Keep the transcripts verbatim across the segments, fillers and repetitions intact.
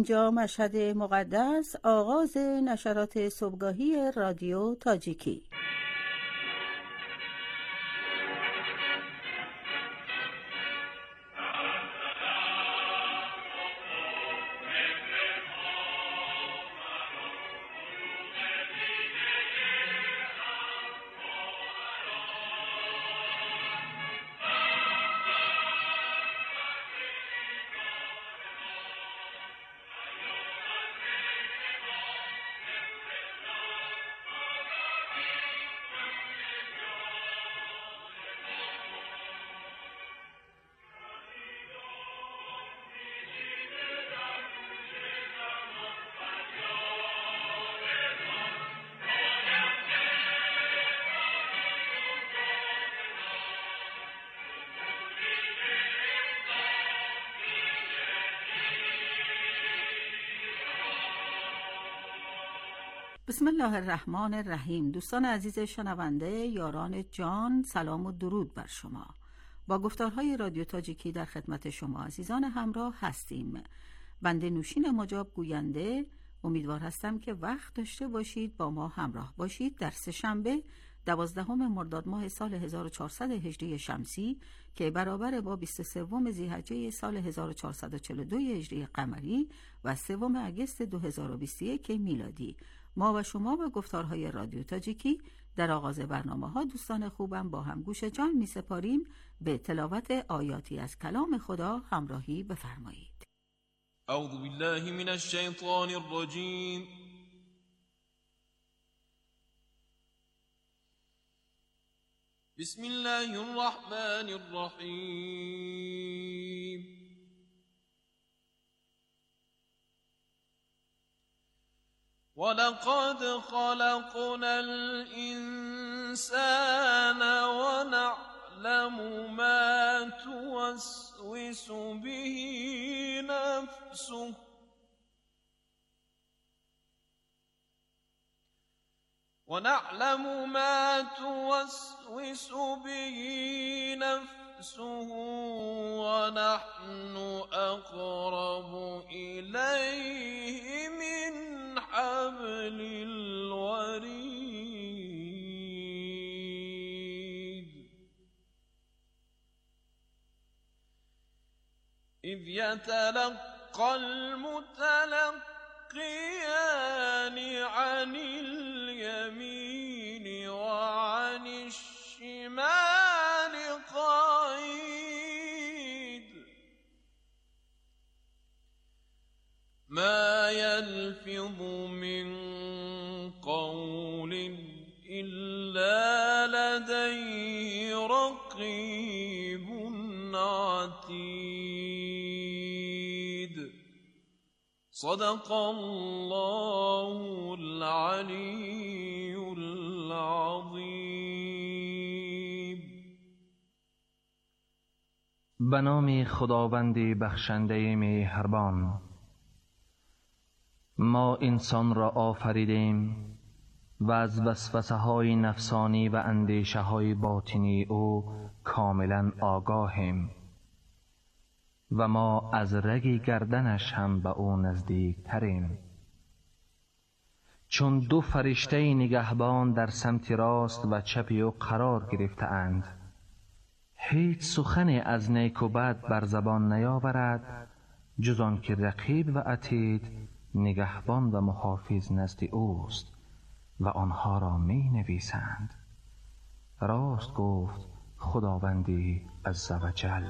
اینجا مشهد مقدس، آغاز نشرات صبحگاهی رادیو تاجیکی. بسم الله الرحمن الرحیم. دوستان عزیز شنونده، یاران جان، سلام و درود بر شما. با گفتارهای رادیو تاجیکی در خدمت شما عزیزان همراه هستیم. بنده نوشین مجاب گوینده امیدوار هستم که وقت داشته باشید با ما همراه باشید در سه‌شنبه دوازدهم مرداد ماه سال هزار و چهارصد و هجری شمسی که برابر با بیست و سوم ذی‌حجه سال هزار و چهارصد و چهل و دو هجری قمری و سوم اگست دو هزار و بیست و یک میلادی. ما و شما با گفتارهای رادیو تاجیکی در آغاز برنامه‌ها دوستان خوبم با هم گوش جان می سپاریم. به تلاوت آیاتی از کلام خدا همراهی بفرمایید. اعوذ بالله من الشیطان الرجیم. بسم الله الرحمن الرحیم. وَلَقَدْ خَلَقْنَا الْإِنسَانَ وَنَعْلَمُ مَا تُوَسْوِسُ بِهِ نَفْسُهُ وَنَعْلَمُ مَا تُوَسْوِسُ بِهِ نَفْسُهُ وَنَحْنُ أَقْرَبُ إِلَيْهِ مِنْ حبل الوريد إذ يتلقى المتلقيان عن اليمين وعن الشمال قعيد ما يلفظ من قول إلا لديه رقيب عتيد. صدق الله العلي العظيم. به نام خداوند بخشنده مهربان. ما انسان را آفریدیم و از وسوسه های نفسانی و اندیشه های باطنی او کاملا آگاهیم و ما از رگ گردنش هم به او نزدیک تریم. چون دو فرشته نگهبان در سمت راست و چپ او قرار گرفته اند، هیچ سخنی از نیک و بد بر زبان نیاورد جز آن که رقیب و عتید نگهبان و محافظ نزد اوست و آنها را می نویسند. راست گفت خداوندی عزوجل.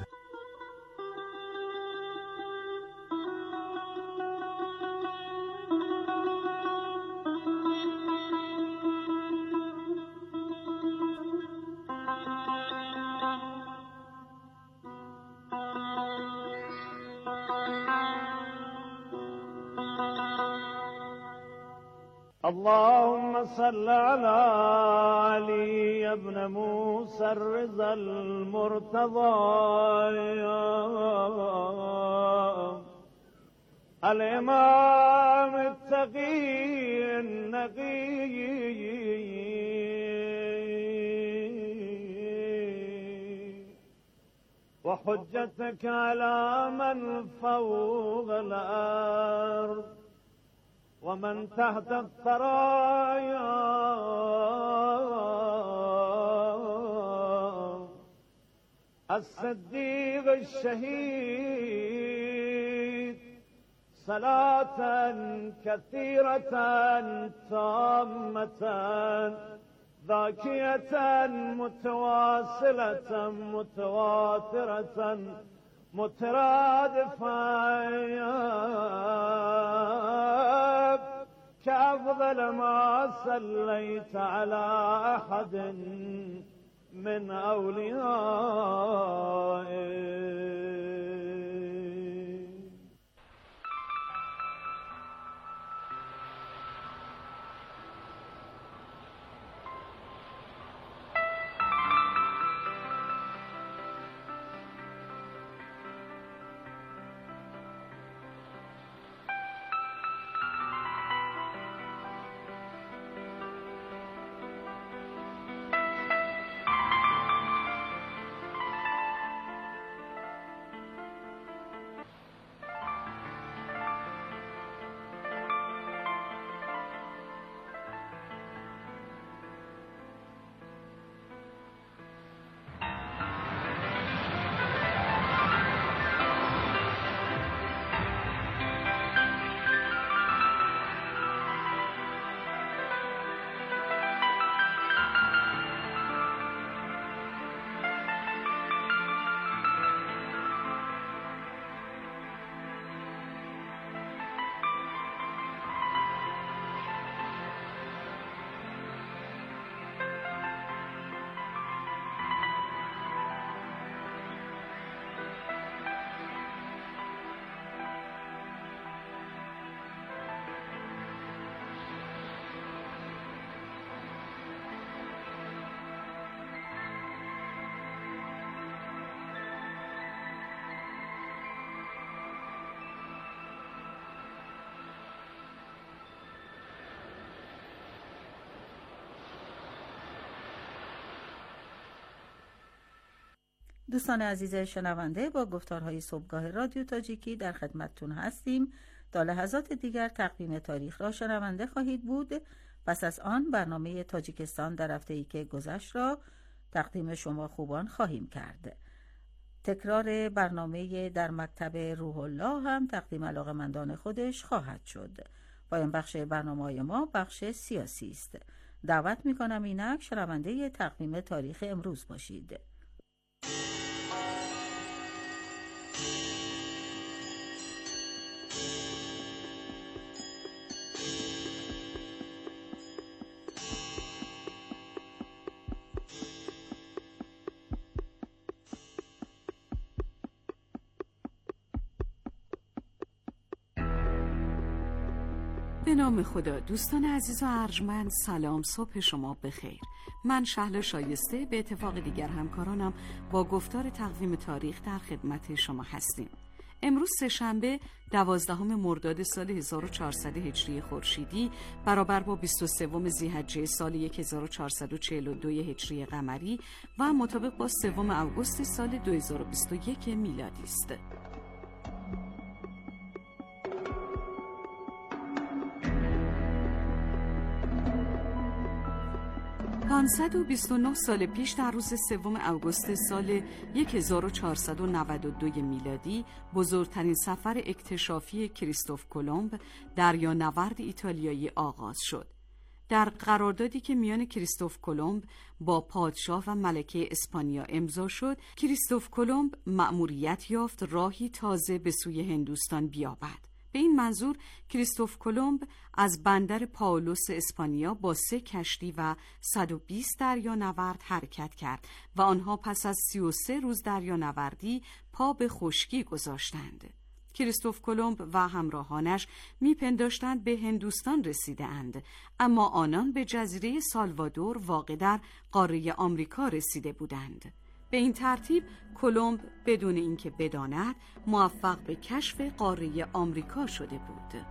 اللهم صل على علي ابن موسى الرضا المرتضى الإمام التقي النقي وحجتك على من فوق الأرض ومن تحت الثرايا الصديق الشهيد صلاة كثيرة تامة ذاكية متواصلة متواترة مترادفة كأفضل ما صليت على أحد من أوليائك. دوستان عزیز شنونده، با گفتارهای صبحگاه رادیو تاجیکی در خدمتتون هستیم. تا لحظات دیگر تقویم تاریخ را شنونده خواهید بود. پس از آن برنامه تاجیکستان در هفته‌ای که گذشت را تقدیم شما خوبان خواهیم کرد. تکرار برنامه در مکتب روح الله هم تقدیم علاقه‌مندان خودش خواهد شد. پایان بخش برنامه‌های ما بخش سیاسی است. دعوت می‌کنم اینک شنونده تقویم تاریخ امروز باشید. به نام خدا. دوستان عزیز و ارجمند، سلام، صبح شما بخیر. من شهلا شایسته به اتفاق دیگر همکارانم با گفتار تقویم تاریخ در خدمت شما هستیم. امروز سه‌شنبه دوازدهم مرداد سال هزار و چهارصد هجری خورشیدی برابر با بیست و سوم ذی‌حجه سال هزار و چهارصد و چهل و دو هجری قمری و مطابق با سوم اوگوست سال دو هزار و بیست و یک میلادی است. پانصد و بیست و نه سال پیش در روز سوم اوگوست سال هزار و چهارصد و نود و دو میلادی بزرگترین سفر اکتشافی کریستوف کلمب دریانورد ایتالیایی آغاز شد. در قراردادی که میان کریستوف کلمب با پادشاه و ملکه اسپانیا امضا شد، کریستوف کلمب مأموریت یافت راهی تازه به سوی هندوستان بیابد. به این منظور کریستوف کلمب از بندر پائولوس اسپانیا با سه کشتی و صد و بیست دریانورد حرکت کرد و آنها پس از سی و سه روز دریانوردی پا به خشکی گذاشتند. کریستوف کلمب و همراهانش میپنداشتند به هندوستان رسیده اند، اما آنان به جزیره سالوادور واقع در قاره آمریکا رسیده بودند. به این ترتیب کلمب بدون اینکه بداند موفق به کشف قاره آمریکا شده بود.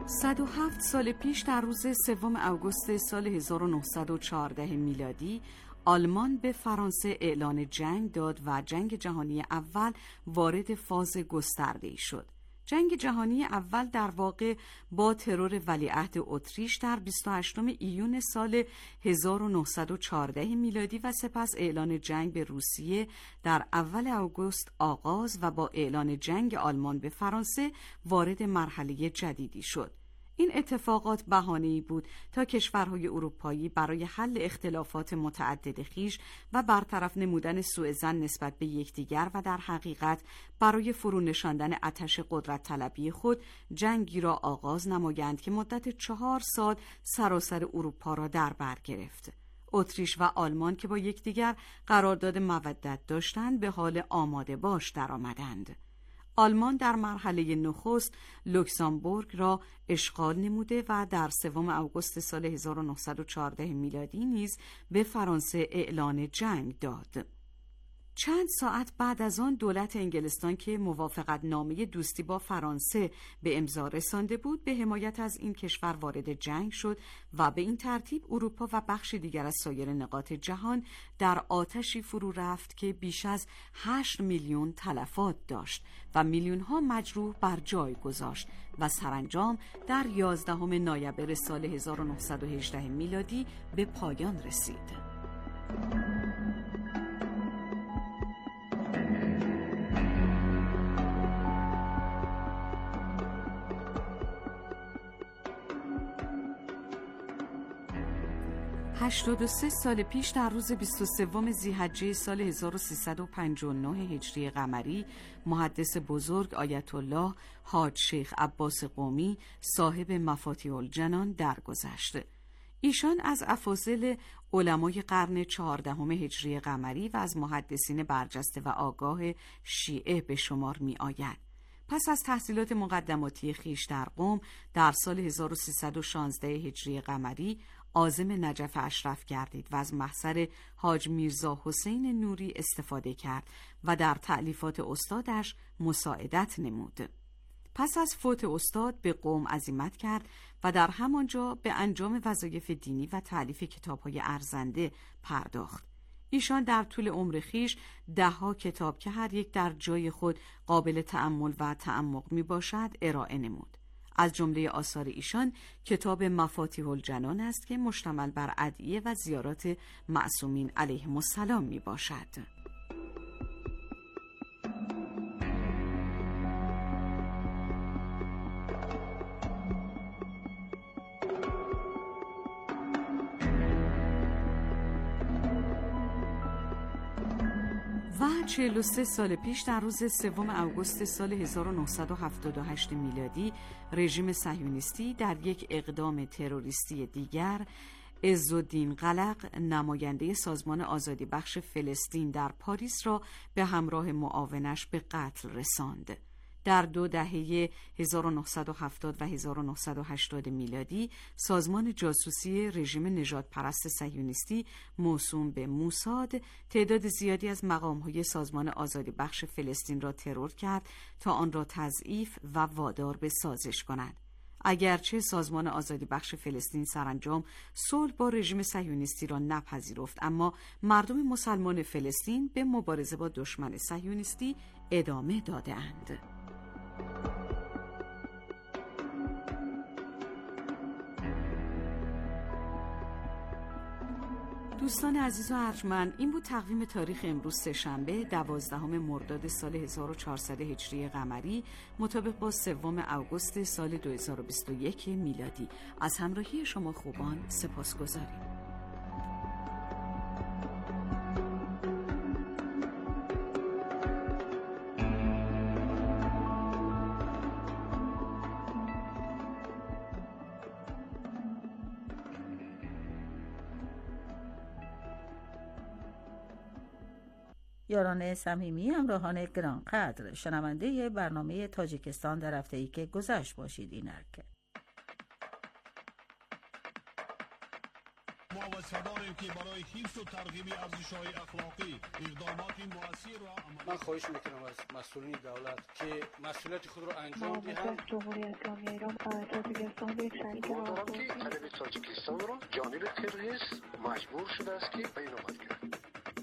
صد و هفت سال پیش در روز سوم آگوست سال هزار و نهصد و چهارده میلادی آلمان به فرانسه اعلان جنگ داد و جنگ جهانی اول وارد فاز گسترده‌ای شد. جنگ جهانی اول در واقع با ترور ولیعهد اتریش در بیست و هشتم ایون سال هزار و نهصد و چهارده میلادی و سپس اعلان جنگ به روسیه در اول آگوست آغاز و با اعلان جنگ آلمان به فرانسه وارد مرحله جدیدی شد. این اتفاقات بهانه‌ای بود تا کشورهای اروپایی برای حل اختلافات متعدد خویش و برطرف نمودن سوء ظن نسبت به یکدیگر و در حقیقت برای فرونشاندن آتش قدرت طلبی خود جنگی را آغاز نمایند که مدت چهار سال سراسر اروپا را در بر گرفت. اتریش و آلمان که با یکدیگر قرارداد مودت داشتند به حال آماده باش درآمدند. آلمان در مرحله نخست لوکزامبورگ را اشغال نموده و در سوم آگوست سال هزار و نهصد و چهارده میلادی نیز به فرانسه اعلان جنگ داد. چند ساعت بعد از آن دولت انگلستان که موافقت نامه دوستی با فرانسه به امضا رسانده بود به حمایت از این کشور وارد جنگ شد و به این ترتیب اروپا و بخش دیگر از سایر نقاط جهان در آتشی فرو رفت که بیش از هشت میلیون تلفات داشت و میلیون ها مجروح بر جای گذاشت و سرانجام در یازدهم نوامبر سال هزار و نهصد و هجده میلادی به پایان رسید. هشتاد و سه سال پیش در روز بیست و سوم ذی‌حجه سال هزار و سیصد و پنجاه و نه هجری قمری محدث بزرگ آیت الله حاج شیخ عباس قمی صاحب مفاتیح الجنان درگذشت. ایشان از افاضل علمای قرن چهاردهم هجری قمری و از محدثین برجسته و آگاه شیعه به شمار می آید. پس از تحصیلات مقدماتی خویش در قم در سال هزار و سیصد و شانزده هجری قمری عازم نجف اشرف گردید و از محضر حاج میرزا حسین نوری استفاده کرد و در تألیفات استادش مساعدت نمود. پس از فوت استاد به قم عزیمت کرد و در همانجا به انجام وظایف دینی و تألیف کتاب‌های ارزنده پرداخت. ایشان در طول عمر خویش ده‌ها کتاب که هر یک در جای خود قابل تأمل و تعمق می باشد ارائه نمود. از جمله آثار ایشان کتاب مفاتیح الجنان است که مشتمل بر ادعیه و زیارات معصومین علیهم السلام می باشد. و چهل و سه سال پیش در روز سوم آگوست سال هزار و نهصد و هفتاد و هشت میلادی رژیم صهیونیستی در یک اقدام تروریستی دیگر عزالدین قلق نماینده سازمان آزادی بخش فلسطین در پاریس را به همراه معاونش به قتل رساند. در دو دهه هزار و نهصد و هفتاد و هزار و نهصد و هشتاد میلادی سازمان جاسوسی رژیم نژاد پرست صهیونیستی موسوم به موساد تعداد زیادی از مقام‌های سازمان آزادی بخش فلسطین را ترور کرد تا آن را تضعیف و وادار به سازش کند. اگرچه سازمان آزادی بخش فلسطین سرانجام صلح با رژیم صهیونیستی را نپذیرفت، اما مردم مسلمان فلسطین به مبارزه با دشمن صهیونیستی ادامه داده‌اند. دوستان عزیز و ارجمند، این بود تقویم تاریخ امروز سه‌شنبه دوازدهم مرداد سال هزار و چهارصد هجری قمری مطابق با سوم آگوست سال دو هزار و بیست و یک میلادی. از همراهی شما خوبان سپاسگزاریم. یاران صمیمی، همراهان گرانقدر، شنونده برنامه تاجیکستان در هفته‌ای که گذشت باشید. اینک ما و صدایی که برای حفظ و ترغیب ارزش‌های اخلاقی اقدامات مؤثر را عمل من خواهش میکنم از مسئولین دولت که مسئولیت خود را انجام دهند. جمهوری اسلامی ایران تاجیکستان یک شریک راهبردی علیه تاجیکستان را جانب تروریست مجبور شده است که بین‌المللی کرد.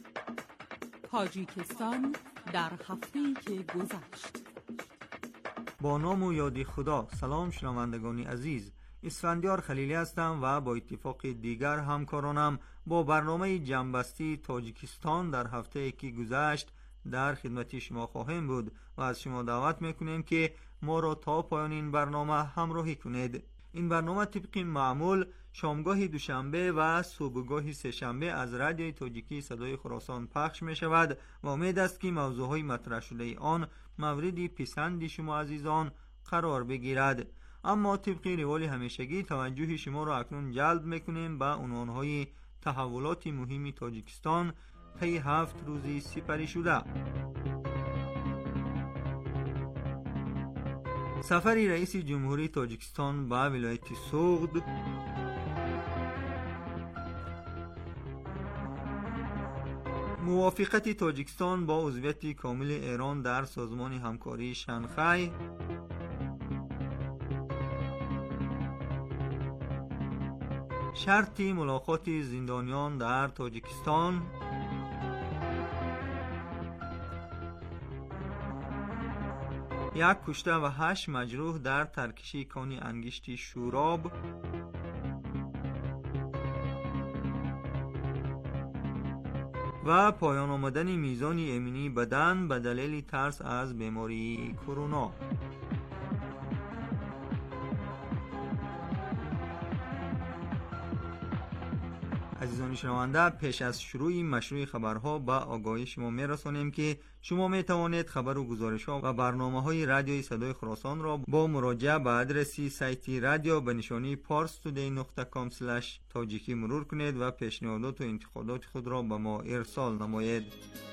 تاجیکستان در هفته‌ای که گذشت. با نام و یاد خدا. سلام شنوندگان عزیز، اسفندیار خلیلی هستم و با اتفاق دیگر همکارانم با برنامه جنبستی تاجیکستان در هفته که گذشت در خدمت شما خواهیم بود و از شما دعوت میکنیم که ما را تا پایان این برنامه همراهی کنید. این برنامه طبق معمول شامگاه دوشنبه و صبحگاه سه‌شنبه از رادیوی تاجیکی صدای خراسان پخش می شود و امید است که موضوعهای مطرح شده آن مورد پسند شما عزیزان قرار بگیرد. اما طبق روال همیشگی توجه شما را اکنون جلب میکنیم به عنوانهای تحولات مهم تاجیکستان طی هفت روزی سپری شده. سفر رئیس جمهوری تاجیکستان به ولایت سوغد، موافقت تاجیکستان با عضویت کامل ایران در سازمان همکاری شانگهای، شرط ملاقات زندانیان در تاجیکستان، یک کشته و هشت مجروح در ترکشی کان انگشت شوراب، و پایان آمدن میزان ایمنی بدن به دلیل ترس از بیماری کرونا. عزیزان شنونده، پیش از شروع مشروع خبرها به آگاهی شما میرسانیم که شما می توانید خبر و گزارش ها و برنامه های رادیوی صدای خراسان را با مراجعه به آدرس سایت رادیو به نشانی پارس تودی نقطه کام اسلش تاجیکی مرور کنید و پیشنهادات و انتقادات خود را به ما ارسال نمایید.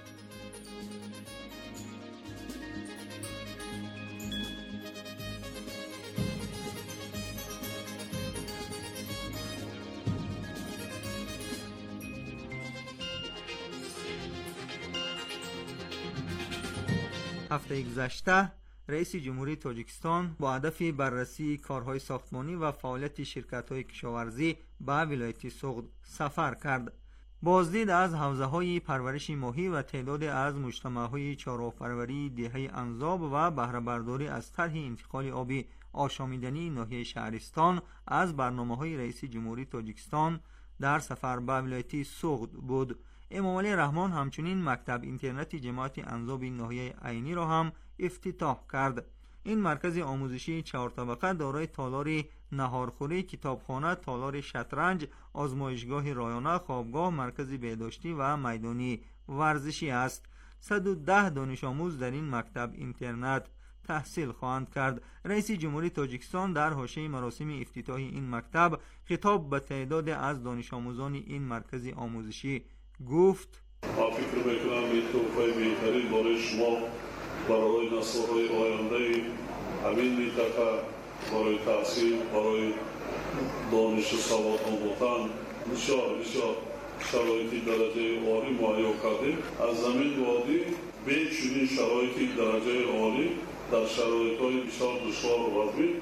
هفته گذشته رئیس جمهوری تاجیکستان با هدف بررسی کارهای ساختمانی و فعالیت شرکت‌های کشاورزی به ولایت سوغد سفر کرد. بازدید از حوزه‌های پرورش ماهی و تعداد از مجتمع‌های چاروپروری دهه انزاب و بهره برداری از طرح انتقال آبی آشامیدنی ناحیه شهرستان از برنامه‌های رئیس جمهوری تاجیکستان در سفر به ولایت سوغد بود. امام علی رحمان همچنین مکتب اینترنت جماعت انزاب ناحیه عینی را هم افتتاح کرد. این مرکز آموزشی چهار طبقه دارای تالار نهارخوری، کتابخانه، تالار شطرنج، آزمایشگاه رایانه، خوابگاه، مرکز بهداشتی و میدانی ورزشی است. صد و ده دانش آموز در این مکتب اینترنت تحصیل خواهند کرد. رئیس جمهوری تاجیکستان در حاشیه مراسم افتتاح این مکتب خطاب به تعداد از دانش آموزان این مرکز آموزشی گفت: ما فکر میکنم این توفای بهترین برای شما برای نسل‌های آینده همین منطقه برای تحصیل، برای دانش و سواد آموختن بسیار بسیار شرایط درجه عالی مهیا کردیم. از زمین وادی به چنین شرایط درجه عالی در شرایط‌های بسیار دشوار و وضعی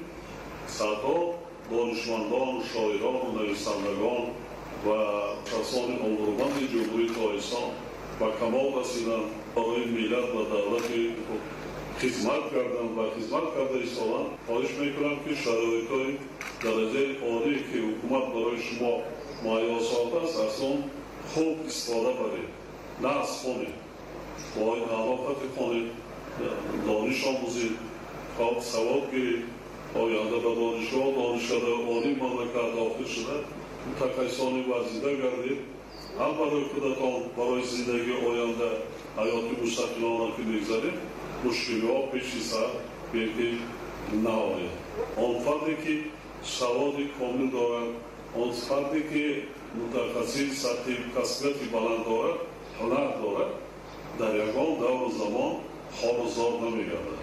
صدها دانشمندان، شاعران و نویسندگان و کسان آبرومند جمهوری تاجیکستان و کمال رسیدن برای ملت و دولت خدمت کردن و خدمت کرده ایستادن. خواهش میکنم که شرایط‌های درجه عالی که حکومت برای شما مهیا ساخته است از آن خوب استفاده برید، نقص کنید، باید علاقت کنید، دانش آموزید، خواب سواد گیرید، آینده به دانشگاه دانشکده عالی مملکت داخل شده متخصصان ورزیده گردید. هم برای خودتان برای زندگی آینده حیات مستقلانه که میگذارید مشکلی ها پیشی سر بیتی نهاید. آن فردی که سواد کامل دارد، آن فردی که متخصص سطح کسبیتی بلند دارد، هنر دارد، در یگان دور زمان خوار و زار نمیگردد.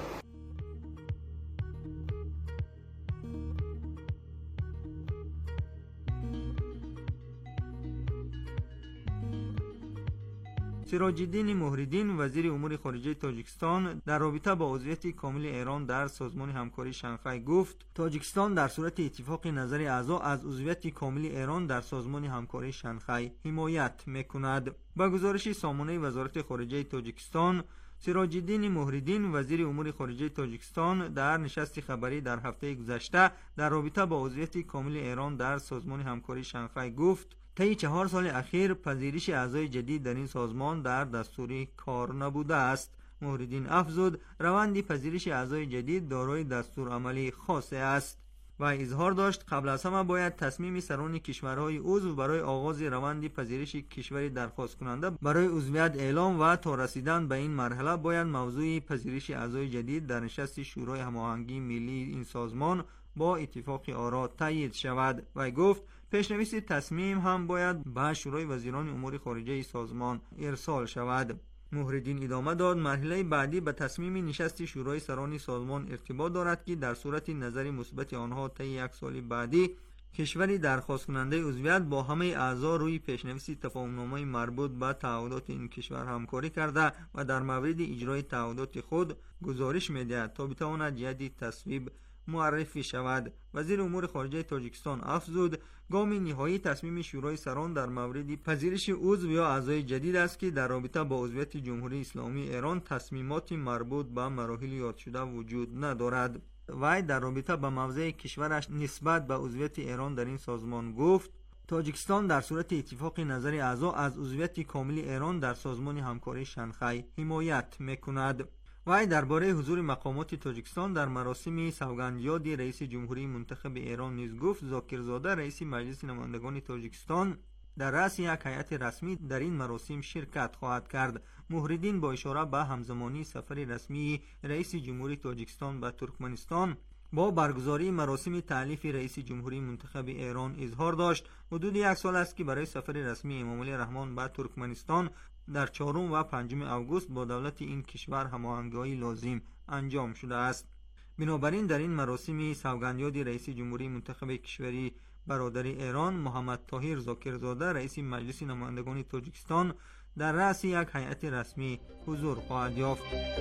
سراج الدین مهردین وزیر امور خارجه تاجیکستان در رابطه با عضویت کامل ایران در سازمان همکاری شانگهای گفت تاجیکستان در صورت اتفاق نظر اعضا از عضویت کامل ایران در سازمان همکاری شانگهای حمایت میکند. با گزارش سامانه وزارت خارجه تاجیکستان، سراج الدین مهردین وزیر امور خارجه تاجیکستان در نشست خبری در هفته گذشته در رابطه با عضویت کامل ایران در سازمان همکاری شانگهای گفت طی چهار سال اخیر پذیرش اعضای جدید در این سازمان در دستور کار نبوده است. مهردین افزود روند پذیرش اعضای جدید دارای دستور عملی خاصه است و اظهار داشت قبل از همه باید تصمیم سران کشورهای عضو برای آغاز روند پذیرش کشوری درخواست کننده برای عضویت اعلام و تا رسیدن به این مرحله باید موضوع پذیرش اعضای جدید در نشست شورای هماهنگی ملی این سازمان با اتفاق آرا تایید شود. و گفت پیشنویس تصمیم هم باید به شورای وزیران امور خارجه سازمان ارسال شود. مهردین ادامه داد مرحله بعدی به تصمیم نشست شورای سران سازمان ارتباط دارد که در صورت نظر مثبت آنها طی یک سال بعدی کشوری درخواست کننده عضویت با همه اعضا روی پیشنویس تفاهم‌نامه مربوط به تعهدات این کشور همکاری کرده و در مورد اجرای تعهدات خود گزارش می‌دهد تا بتواند جهت تصویب معرفی شود. وزیر امور خارجه تاجیکستان افزود گام نهایی تصمیم شورای سران در مورد پذیرش عضو یا اعضای جدید است که در رابطه با عضویت جمهوری اسلامی ایران تصمیمات مربوط به مراحل یاد شده وجود ندارد. وی در رابطه با موضع کشورش نسبت به عضویت ایران در این سازمان گفت تاجیکستان در صورت اتفاق نظر اعضا از عضویت کامل ایران در سازمان همکاری شانگهای حمایت میکند. وی درباره حضور مقامات تاجیکستان در مراسم سوگندیاد رئیس جمهوری منتخب ایران نیز گفت ذاکرزاده رئیس مجلس نمایندگان تاجیکستان در رأس یک هیئت رسمی در این مراسم شرکت خواهد کرد. مهردین با اشاره به همزمانی سفر رسمی رئیس جمهوری تاجیکستان به ترکمنستان با برگزاری مراسم تألیف رئیس جمهوری منتخب ایران اظهار داشت حدود یک سال است که برای سفر رسمی امامعلی رحمان به ترکمنستان در چهارم و پنجم اوگوست با دولت این کشور هماهنگی لازم انجام شده است. بنابراین در این مراسم سوگندیاد رئیس جمهوری منتخب کشوری برادری ایران محمد طاهر ذاکرزاده رئیس مجلس نمایندگان تاجیکستان در رأس یک هیئت رسمی حضور خواهد یافت.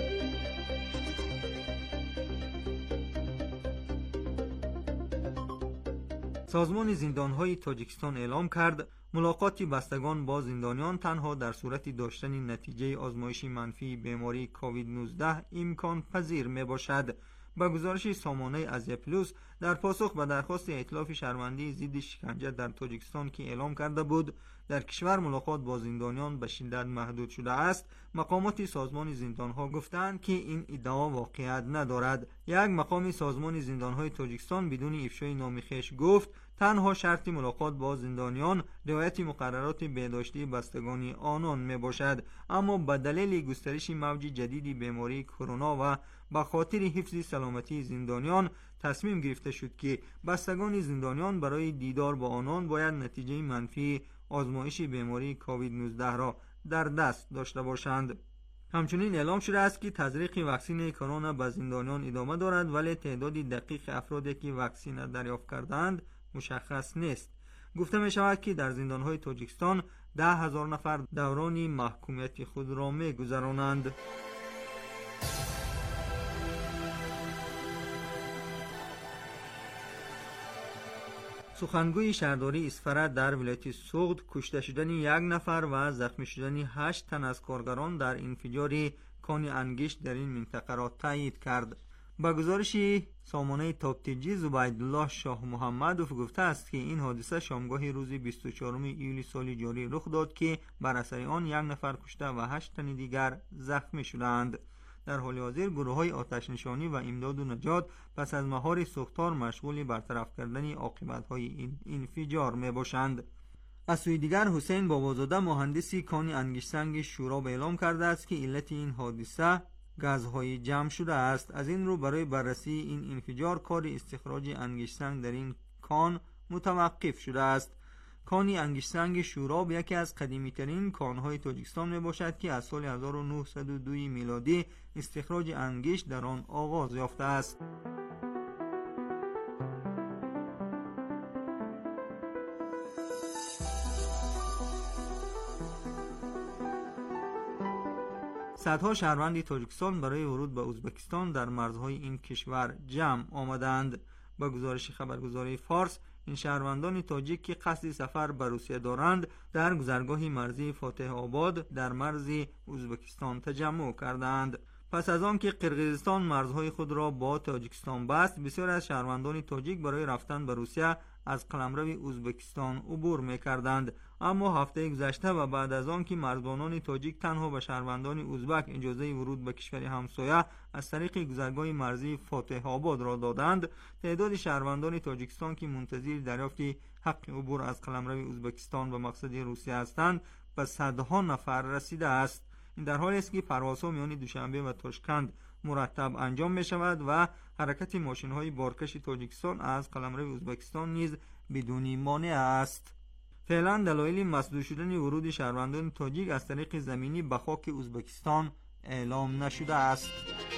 سازمان زندانهای تاجیکستان اعلام کرد ملاقات بستگان با زندانیان تنها در صورت داشتن نتیجه آزمایش منفی بیماری کووید نوزده امکان پذیر می باشد. با گزارش سامانه ازیا پلوس در پاسخ به درخواست ائتلاف شهروندی ضد شکنجه در تاجیکستان که اعلام کرده بود در کشور ملاقات با زندانیان به شدت محدود شده است، مقامات سازمان زندانها گفتند که این ادعا واقعیت ندارد. یک مقام سازمان زندانهای تاجیکستان بدون افشای نام خویش گفت تنها شرط ملاقات با زندانیان رعایت مقررات بهداشتی بستگان آنان می باشد، اما به دلیل گسترش موج جدید بیماری کرونا و به خاطر حفظ سلامتی زندانیان تصمیم گرفته شد که بستگان زندانیان برای دیدار با آنان باید نتیجه منفی آزمایش بیماری کووید نوزده را در دست داشته باشند. همچنین اعلام شده است که تزریق واکسن کرونا به زندانیان ادامه دارد، ولی تعداد دقیق افرادی که واکسن دریافت کردند مشخص نیست. گفته می شود که در زندانهای تاجیکستان ده هزار نفر دوران محکومیت خود را می گذرانند. سخنگوی شهرداری اسفره در ولایت سوغد کشته شدن یک نفر و زخمی شدن هشت تن از کارگران در انفجار کان انگشت در این منطقه را تایید کرد. با گزارش سامانه تابتیجی زبیدالله شاه محمدوف گفته است که این حادثه شامگاه روز بیست و چهارم ایولی سال جاری رخ داد که بر اثر آن یک نفر کشته و هشت تن دیگر زخمی شدند. در حال حاضر گروه‌های آتش نشانی و امداد و نجات پس از مهار سوختار مشغول برطرف کردن عاقبت‌های این انفجار می‌باشند. از سوی دیگر حسین بابازاده مهندسی کان انگشت سنگ شوراب اعلام کرده است که علت این حادثه گازهای جمع شده است. از این رو برای بررسی این انفجار کار استخراج انگشت سنگ در این کان متوقف شده است. کان انگشت سنگ شوراب یکی از قدیمی ترین کانهای تاجیکستان می باشد که از سال هزار و نهصد و دو میلادی استخراج انگشت در آن آغاز یافته است. صدها شهروند تاجیکستان برای ورود به ازبکستان در مرزهای این کشور جمع آمدند. با گزارش خبرگزاری فارس، این شهروندان تاجیک که قصد سفر به روسیه دارند در گذرگاه مرزی فاتح آباد در مرز ازبکستان تجمع کردند. پس از آن که قرقیزستان مرزهای خود را با تاجیکستان بست، بسیار از شهروندان تاجیک برای رفتن به روسیه از قلمرو ازبکستان عبور می‌کردند. اما هفته گذشته و بعد از آن که مرزبانان تاجیک تنها به شهروندان ازبک اجازه ورود به کشور همسایه از طریق گذرگاه مرزی فاتح آباد را دادند، تعداد شهروندان تاجیکستان که منتظر دریافت حق عبور از قلمرو ازبکستان به مقصد روسیه هستند به صدها نفر رسیده است. این در حالی است که پروازها میان دوشنبه و تاشکند مرتب انجام می شود و حرکت ماشین های بارکش تاجیکستان از قلمرو ازبکستان نیز بدون مانع است. فعلا دلایل مسدود شدن ورود شهروندان تاجیک از طریق زمینی به خاک ازبکستان اعلام نشده است.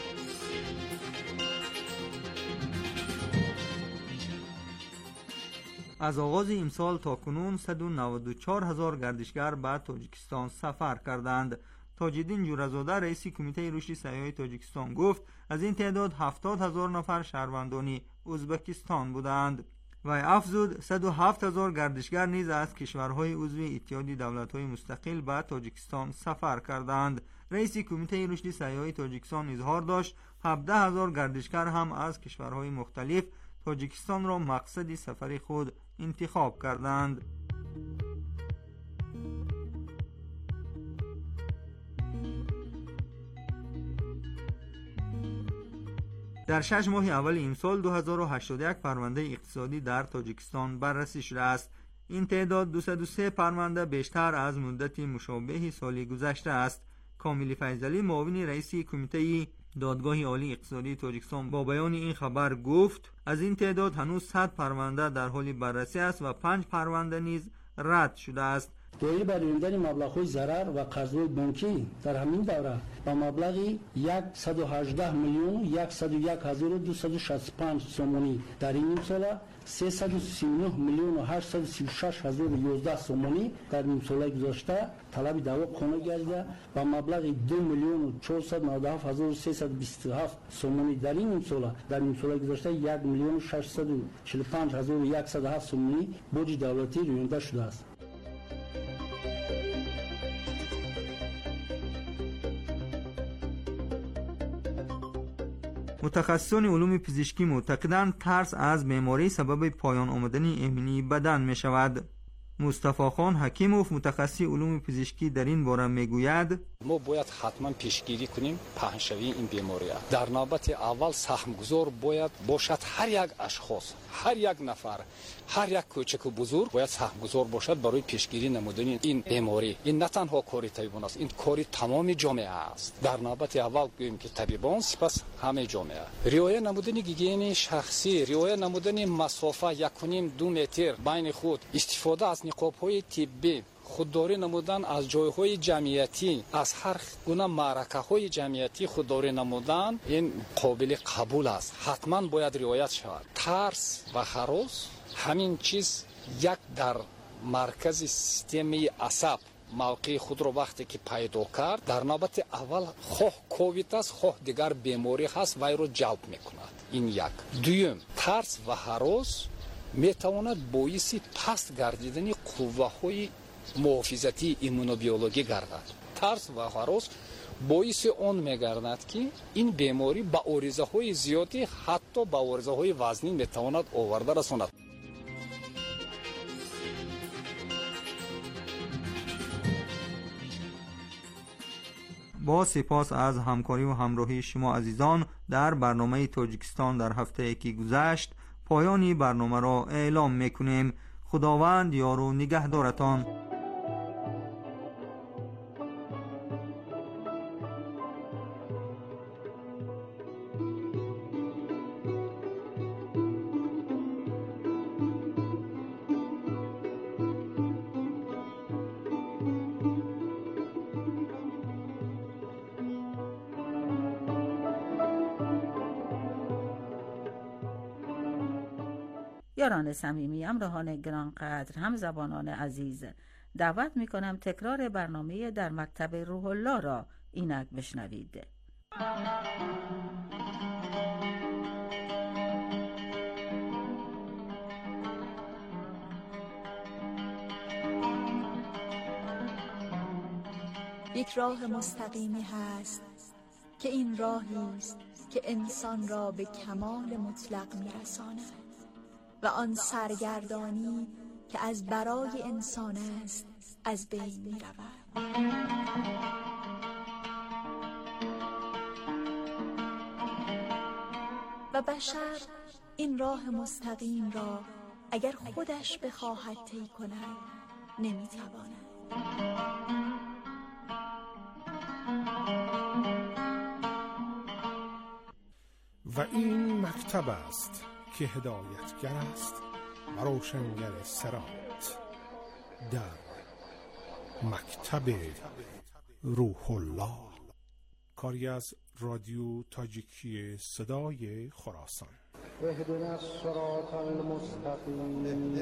از آغاز امسال تا کنون صد و نود و چهار هزار گردشگر به تاجیکستان سفر کردند. تاج‌الدین جورزاده رئیس کمیته رشد سیاحی تاجیکستان گفت از این تعداد هفتاد هزار نفر شهروندان ازبکستان بودند. و افزود صد و هفت هزار گردشگر نیز از کشورهای عضو اتحاد دولت‌های مستقل به تاجیکستان سفر کردند. رئیس کمیته رشد سیاحی تاجیکستان اظهار داشت هفده هزار گردشگر هم از کشورهای مختلف تاجیکستان را مقصد سفر خود انتخاب کردند. در شش ماه اول امسال دو هزار و هشتاد و یک پرونده اقتصادی در تاجیکستان بررسی شده است. این تعداد دویست و سه پرونده بیشتر از مدت مشابه سال گذشته است. کامل فیضلی معاون رئیس کمیته دادگاه عالی اقتصادی تاجیکستان با بیان این خبر گفت از این تعداد هنوز صد پرونده در حال بررسی است و پنج پرونده نیز رد شده است. دلیل برآوردن مبلغ‌های ضرر و قرض‌های بانکی در همین دوره با مبلغی صد و هجده میلیون صد و یک هزار و دویست و شصت و پنج سومانی در این سال، سیصد و سی و نه میلیون و هشتصد و سی و شش هزار و یازده سومانی در این سال گذشته طلب دعوا خانه گردیده و مبلغی دو میلیون و چهارصد و نود و هفت هزار و سیصد و بیست و هفت سومانی در این سال در این سال گذشته یک میلیون و ششصد و چهل و پنج هزار و صد و هفت سومانی بودجه دولتی رویانده شده است. متخصصان علوم پزشکی معتقدند ترس از بیماری سبب پایان آمدن ایمنی بدن می شود. مصطفی خان حکیموف متخصص علوم پزشکی در این باره میگوید ما باید حتما پیشگیری کنیم پهنشوی این بیماری. در نوبت اول سهمگزار باید باشد هر یک اشخاص، هر یک نفر، هر یک کوچک و بزرگ باید سهمگزار باشد برای پیشگیری نمودن این بیماری. این نه تنها کاری طبیبان است، این کاری تمام جامعه است. در نوبت اول گوییم که طبیبان، سپس همه جامعه. رعایت نمودن گیگین شخصی، رعایت نمودن مسافه یک و نیم دو متر بین خود، استفاده از نقاب‌های طبی، خودداری نمودن از جایهای جمعیتی، از هر گونه معرکه‌های جمعیتی خودداری نمودن این قابل قبول است. حتما باید رعایت شود. ترس و هراس همین چیز یک در مرکز سیستم عصب موقع خود را وقتی که پیدا کرد در نوبت اول خواه کووید است خواه دیگر بیماری هست وی را جلب میکند. این یک. دوم، ترس و هراس میتواند باعث پست گردیدن قوه های محافظتی ایمونوبیولوژی گردد. ترس و هراس باعث آن میگردد که این بیماری با عارضه های زیادی حتی با عارضه های وزنی میتواند آورده رساند. با سپاس از همکاری و همراهی شما عزیزان در برنامه تاجیکستان در هفته که گذشت پایانی برنامه را اعلام میکنیم. خداوند یار و نگهدارتان. یاران صمیمی، همراهان گرانقدر، هم زبانان عزیز، دعوت میکنم تکرار برنامه در مکتب روح الله را اینک بشنوید. یک راه مستقیمی هست که این راهی است که انسان را به کمال مطلق می‌رساند و آن سرگردانی که از برای انسان است از بین می‌رود. و بشر این راه مستقیم را اگر خودش بخواهد طی کند نمی‌تواند. و این مکتب است که هدایتگر است و روشنگر صراط، در مکتب روح الله، کاری از رادیو تاجیکی صدای خراسان. اهدنا الصراط المستقیم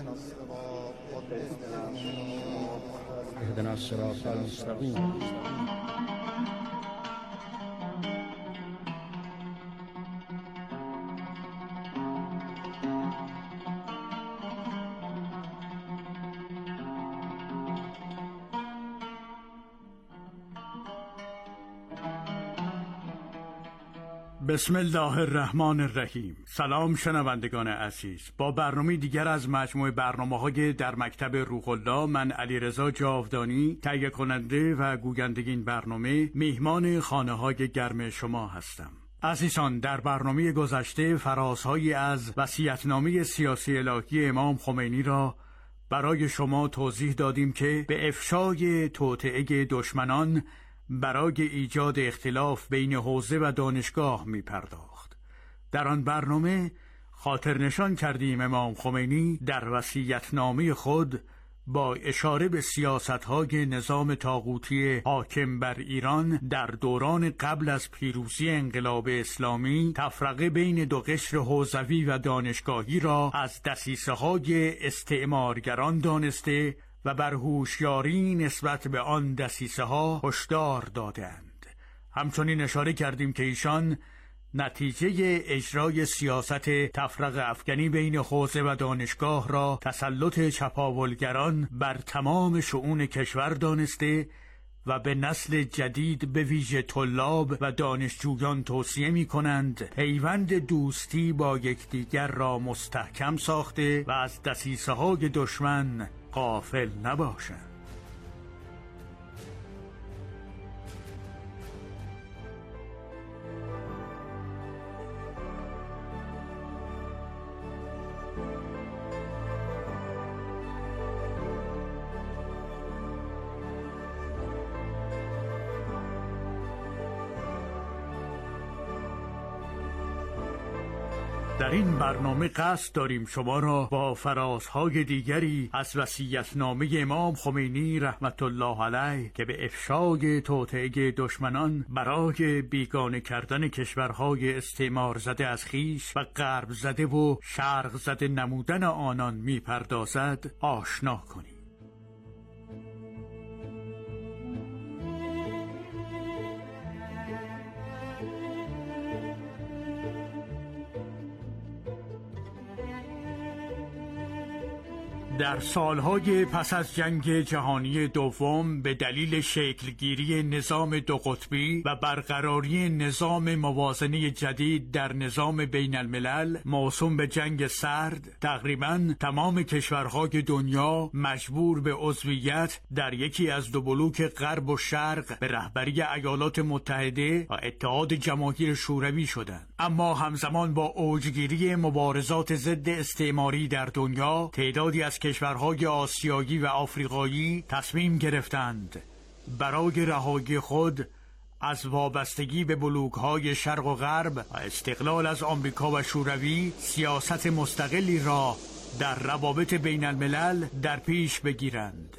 اهدنا الصراط المستقیم. بسم الله الرحمن الرحیم. سلام شنوندگان عزیز، با برنامه دیگر از مجموعه برنامه‌های در مکتب روح الله، من علیرضا جاودانی تهیه کننده و گوینده این برنامه میهمان خانه‌های گرم شما هستم. عزیزان، در برنامه گذشته فرازهایی از وصیت‌نامه سیاسی الهی امام خمینی را برای شما توضیح دادیم که به افشای توطئه دشمنان برای ایجاد اختلاف بین حوزه و دانشگاه می پرداخت. در آن برنامه خاطر نشان کردیم امام خمینی در وصیت‌نامه خود با اشاره به سیاست‌های نظام طاغوتی حاکم بر ایران در دوران قبل از پیروزی انقلاب اسلامی تفرقه بین دو قشر حوزوی و دانشگاهی را از دسیسه‌های استعمارگران دانسته و بر هوشیاری نسبت به آن دسیسه ها هشدار دادند. همچنین اشاره کردیم که ایشان نتیجه اجرای سیاست تفرقه افکنی بین حوزه و دانشگاه را تسلط چپاولگران بر تمام شؤون کشور دانسته و به نسل جدید به ویژه طلاب و دانشجویان توصیه می کنند پیوند دوستی با یکدیگر را مستحکم ساخته و از دسیسه های دشمن غافل نباشند. در این برنامه قصد داریم شما را با فرازهای دیگری از وصیت‌نامه امام خمینی رحمت الله علیه که به افشای توطئه دشمنان برای بیگانه کردن کشورهای استعمار زده از خویش و غرب زده و شرق زده نمودن آنان می‌پردازد آشنا کنیم. در سالهای پس از جنگ جهانی دوم به دلیل شکلگیری نظام دو قطبی و برقراری نظام موازنه جدید در نظام بین الملل موسوم به جنگ سرد، تقریباً تمام کشورهای دنیا مجبور به عضویت در یکی از دو بلوک غرب و شرق به رهبری ایالات متحده و اتحاد جماهیر شوروی شدند. اما همزمان با اوجگیری مبارزات ضد استعماری در دنیا، تعدادی از کشورهای آسیایی و آفریقایی تصمیم گرفتند برای رهایی خود از وابستگی به بلوک‌های شرق و غرب و استقلال از آمریکا و شوروی سیاست مستقلی را در روابط بین الملل در پیش بگیرند.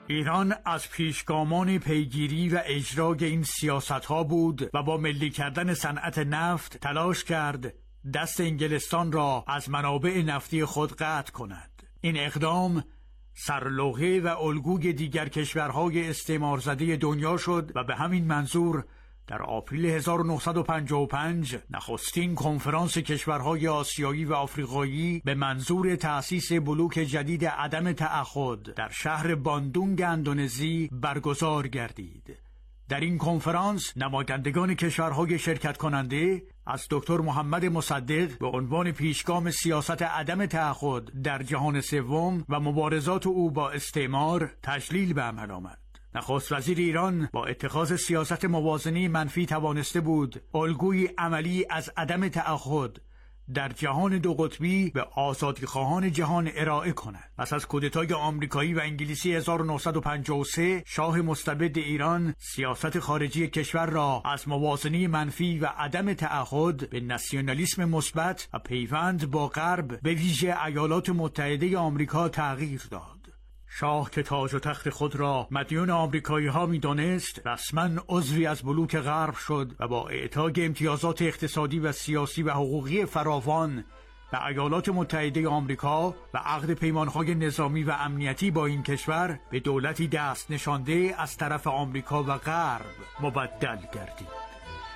ایران از پیشگامان پیگیری و اجرای این سیاست‌ها بود و با ملی کردن صنعت نفت تلاش کرد دست انگلستان را از منابع نفتی خود قطع کند. این اقدام سرلوحه و الگوی دیگر کشورهای استعمارزده دنیا شد و به همین منظور در آپریل هزار و نهصد و پنجاه و پنج نخستین کنفرانس کشورهای آسیایی و آفریقایی به منظور تأسیس بلوک جدید عدم تعهد در شهر باندونگ اندونزی برگزار گردید. در این کنفرانس نمایندگان کشورهای شرکت کننده از دکتر محمد مصدق به عنوان پیشگام سیاست عدم تعهد در جهان سوم و مبارزات او با استعمار تجلیل به عمل آمد. نخست وزیر ایران با اتخاذ سیاست موازنه منفی توانسته بود الگوی عملی از عدم تعهد در جهان دو قطبی به آزادیخواهان جهان ارائه کند. پس از کودتای آمریکایی و انگلیسی هزار و نهصد و پنجاه و سه شاه مستبد ایران سیاست خارجی کشور را از موازنه منفی و عدم تعهد به ناسیونالیسم مثبت و پیوند با غرب به ویژه ایالات متحده آمریکا تغییر داد. شاه که تاج و تخت خود را مدیون آمریکایی ها می دانست رسما عضوی از بلوک غرب شد و با اعطای امتیازات اقتصادی و سیاسی و حقوقی فراوان به ایالات متحده آمریکا و عقد پیمانهای نظامی و امنیتی با این کشور به دولتی دست نشانده از طرف آمریکا و غرب مبدل گردید.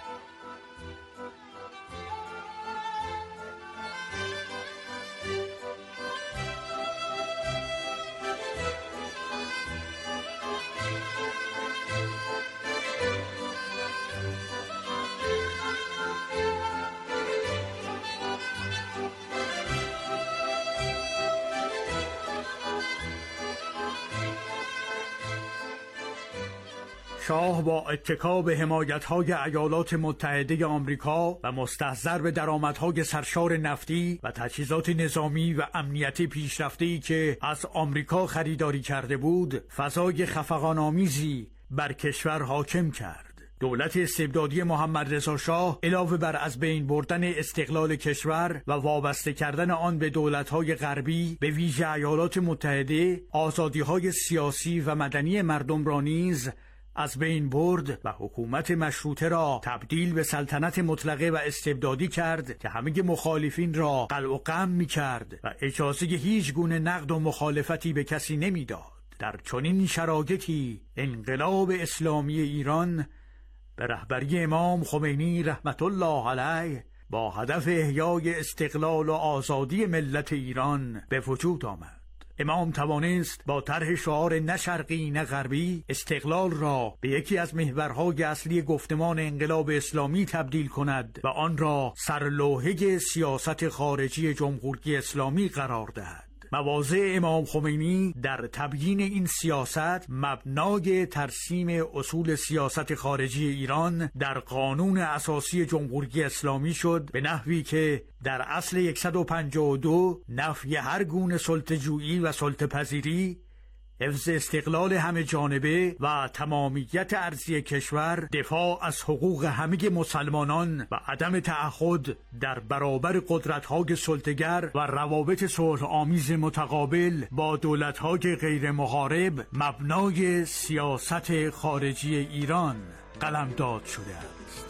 شاه با اتکا به حمایت‌های ایالات متحده آمریکا و مستحضر به درآمدهای سرشار نفتی و تجهیزات نظامی و امنیتی پیشرفته‌ای که از آمریکا خریداری کرده بود، فضای خفقان‌آمیزی بر کشور حاکم کرد. دولت استبدادی محمد رضا شاه علاوه بر از بین بردن استقلال کشور و وابسته کردن آن به دولت‌های غربی به ویژه ایالات متحده، آزادی‌های سیاسی و مدنی مردم را نیز از بین برد و حکومت مشروطه را تبدیل به سلطنت مطلقه و استبدادی کرد که همه مخالفین را قلع و قم می کرد و اجازه هیچ گونه نقد و مخالفتی به کسی نمی داد. در چنین شرایطی انقلاب اسلامی ایران به رهبری امام خمینی رحمت الله علیه با هدف احیای استقلال و آزادی ملت ایران به وجود آمد. امام توانست با طرح شعار نه شرقی نه غربی استقلال را به یکی از محورهای اصلی گفتمان انقلاب اسلامی تبدیل کند و آن را سرلوحه سیاست خارجی جمهوری اسلامی قرار دهد. مواضع امام خمینی در تبیین این سیاست مبنای ترسیم اصول سیاست خارجی ایران در قانون اساسی جمهوری اسلامی شد، به نحوی که در اصل صد و پنجاه و دو نفی هر گونه سلطه‌جویی و سلطه‌پذیری، حفظ استقلال همه جانبه و تمامیت ارضی کشور، دفاع از حقوق همه مسلمانان و عدم تعهد در برابر قدرت‌های سلطه‌گر و روابط صلح آمیز متقابل با دولت‌های غیر محارب مبنای سیاست خارجی ایران قلمداد شده است.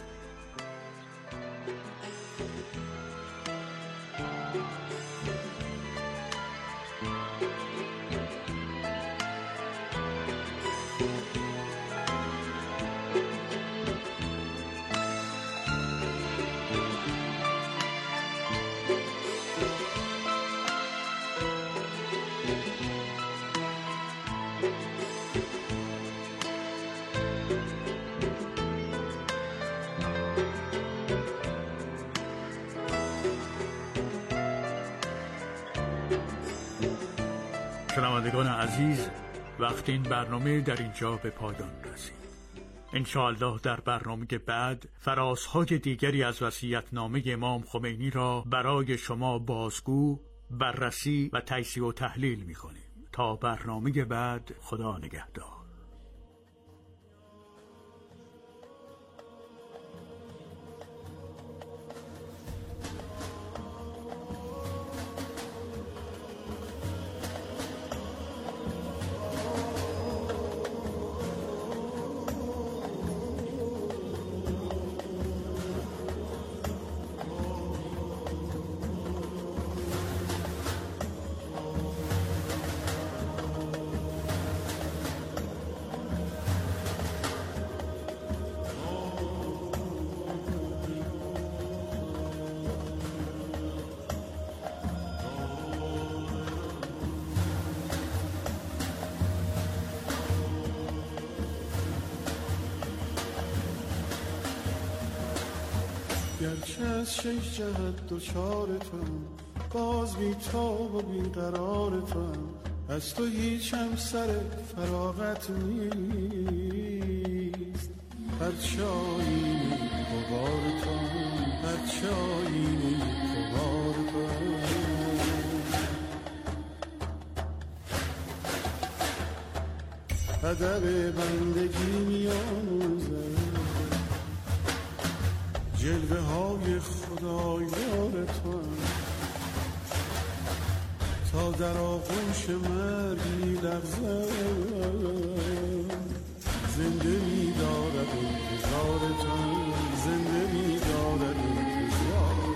شنوندگان عزیز، وقت این برنامه در اینجا به پایان رسید. انشاءالله در برنامه بعد فرازهای دیگری از وصیت‌نامه امام خمینی را برای شما بازگو، بررسی و تجزیه و تحلیل می‌کنیم. تا برنامه بعد، خدا نگهدار. گرچه از شش جهت دوچارتم، باز بی تاب و بی قرارتم. از تو هیچم سر فراغت نیست، هر چایی غبارتم، هر چایی غبارتم. ادب بندگی میآموزد جلوه های خدایوار تو، تا در آغوش مرگ می‌لغزم. زنده می‌دارد انتظار تو، زنده می‌دارد انتظار تو.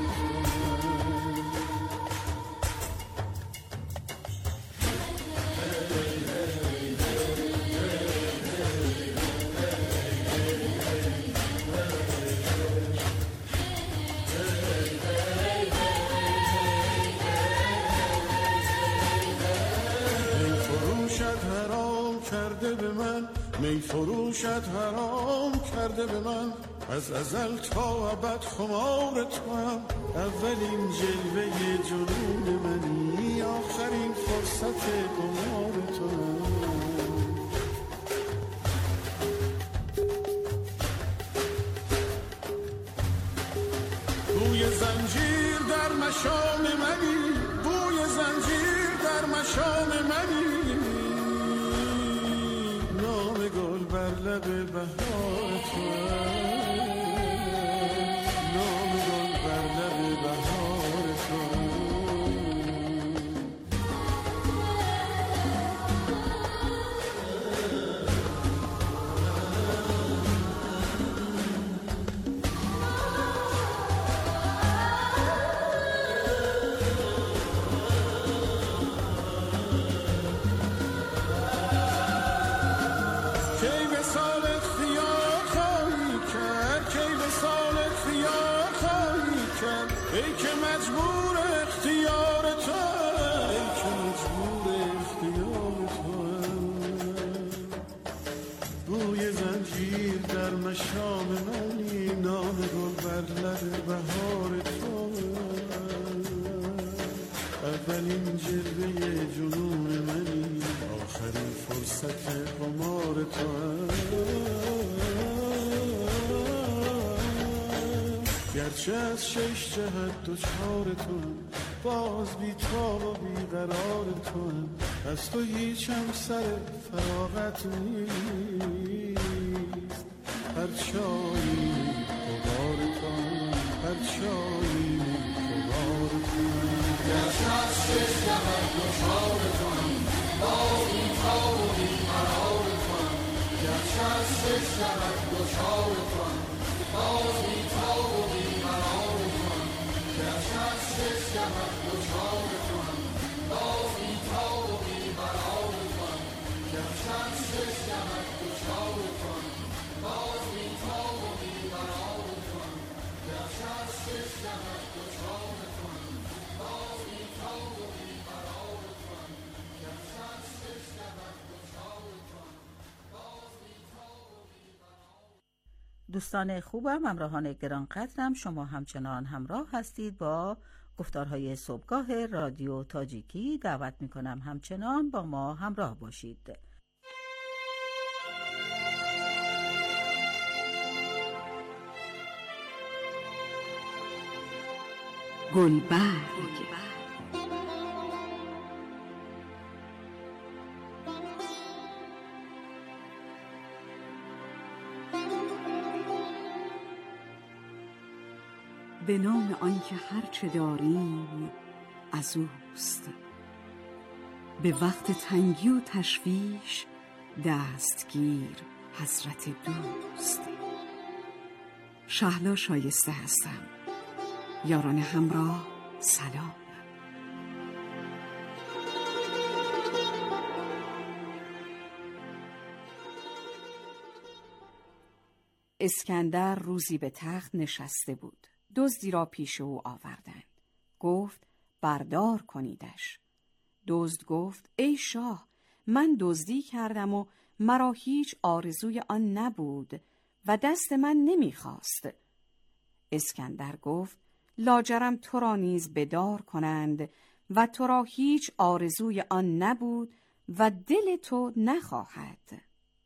می فروشت حرام کرده به من، از ازل تا ابد خمار توام. اولین جلوه جنون منی، آخرین فرصت قمار توام. بوی زنجیر در مشام منی، بوی زنجیر در مشام منی. بر لب بهار تو، نام گل بر لب بهار تو. ای که مجبور اختیار تو، ای که مجبور اختیار تو. بوی زنجیر در مشام منی، نام گل بر لب بهار تو. اولین جلوه جنون منی، آخرین فرصت قمار تو. گرچه از شش جهت دوچارتون، باز بی تاب و بی قرارتون. از تو هیچم سر فراغت نیست، هر چایی غبارتون، هر چایی غبارتون. گرچه از شش جهت دوچارتون، باز بی تاب و بی قرارتون. گرچه از شش جهت دوچارتون، باز بی تاب و بی قرارتون. گرچه از شش جهت دوچارتون، باز بی تاب و بی قرارتون. گرچه از شش جهت دوچارتون، باز بی تاب و بی قرارتون. گرچه از شش جهت دوچارتون، باز بی تاب و بی قرارتون. گرچه از شش جهت دوچارتون، باز بی تاب و بی قرارتون. دوستان خوبم، همراهان گرانقدرم، شما همچنان همراه هستید با گفتارهای صبحگاه رادیو تاجیکی. دعوت میکنم همچنان با ما همراه باشید. گلبرگ. به نام آنکه هرچه داریم از اوست، به وقت تنگی و تشویش دستگیر حضرت دوست. شهلا شایسته هستم. یاران همراه سلام. اسکندر روزی به تخت نشسته بود. دزدی را پیش او آوردند. گفت بردار کنیدش. دزد گفت ای شاه، من دزدی کردم و مرا هیچ آرزوی آن نبود و دست من نمیخواست. اسکندر گفت لاجرم تو را نیز بدار کنند و تو را هیچ آرزوی آن نبود و دل تو نخواهد.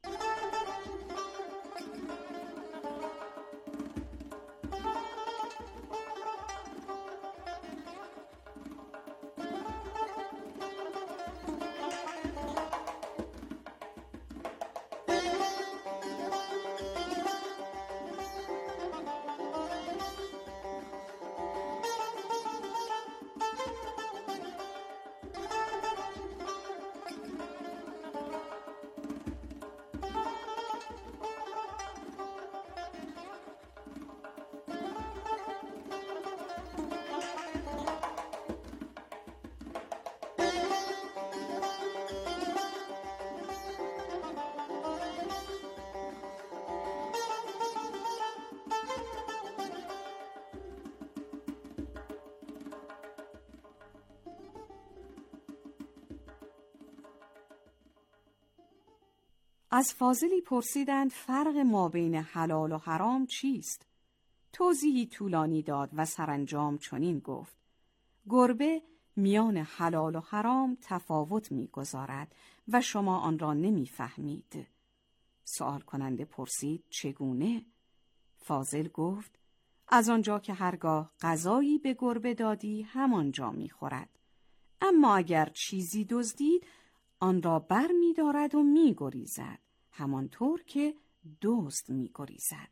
از فاضلی پرسیدند فرق ما بین حلال و حرام چیست؟ توضیحی طولانی داد و سرانجام چنین گفت: گربه میان حلال و حرام تفاوت می‌گذارد و شما آن را نمی‌فهمید. سوال کننده پرسید چگونه؟ فاضل گفت: از آنجا که هرگاه غذایی به گربه دادی همانجا می‌خورد، اما اگر چیزی دزدید آن را بر می دارد و می گریزد، همانطور که دزد می گریزد.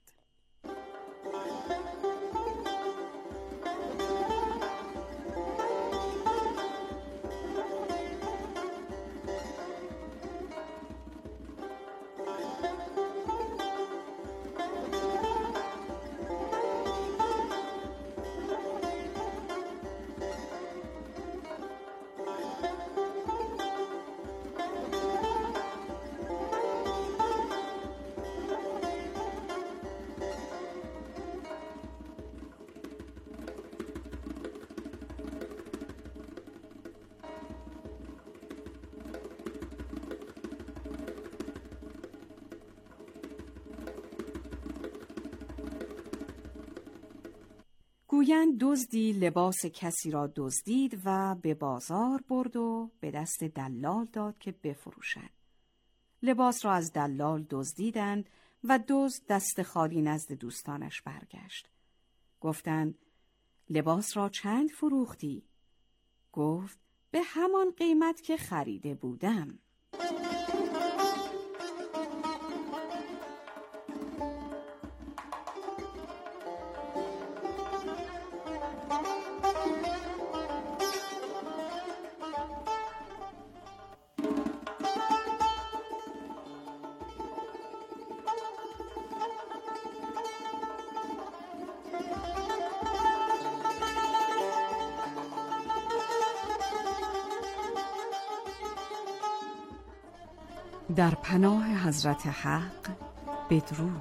گویند دزدی لباس کسی را دزدید و به بازار برد و به دست دلال داد که بفروشد. لباس را از دلال دزدیدند و دزد دست خالی نزد دوستانش برگشت. گفتند: لباس را چند فروختی؟ گفت: به همان قیمت که خریده بودم. در پناه حضرت حق بدرود.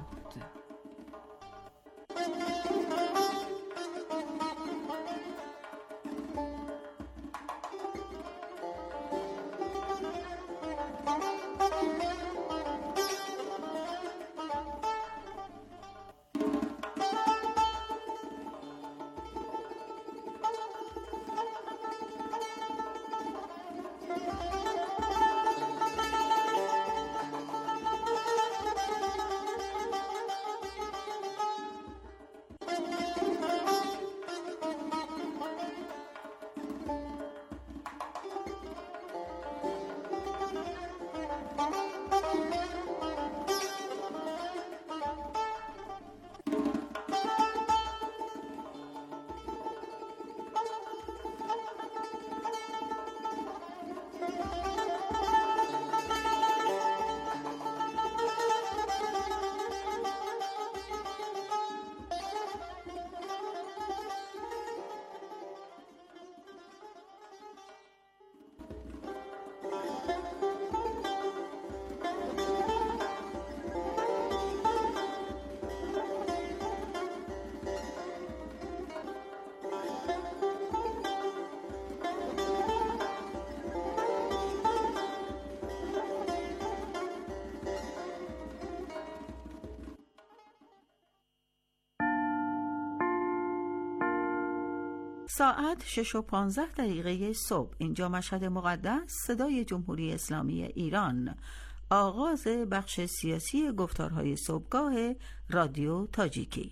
ساعت شش و پانزده دقیقه صبح، اینجا مشهد مقدس، صدای جمهوری اسلامی ایران. آغاز بخش سیاسی گفتارهای صبحگاه رادیو تاجیکی.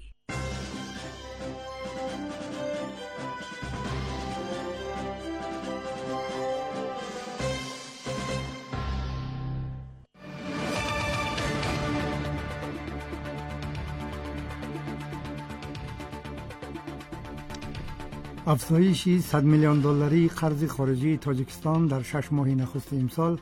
افزایش صد میلیون دلاری قرض خارجی تاجیکستان در شش ماه نخست امسال،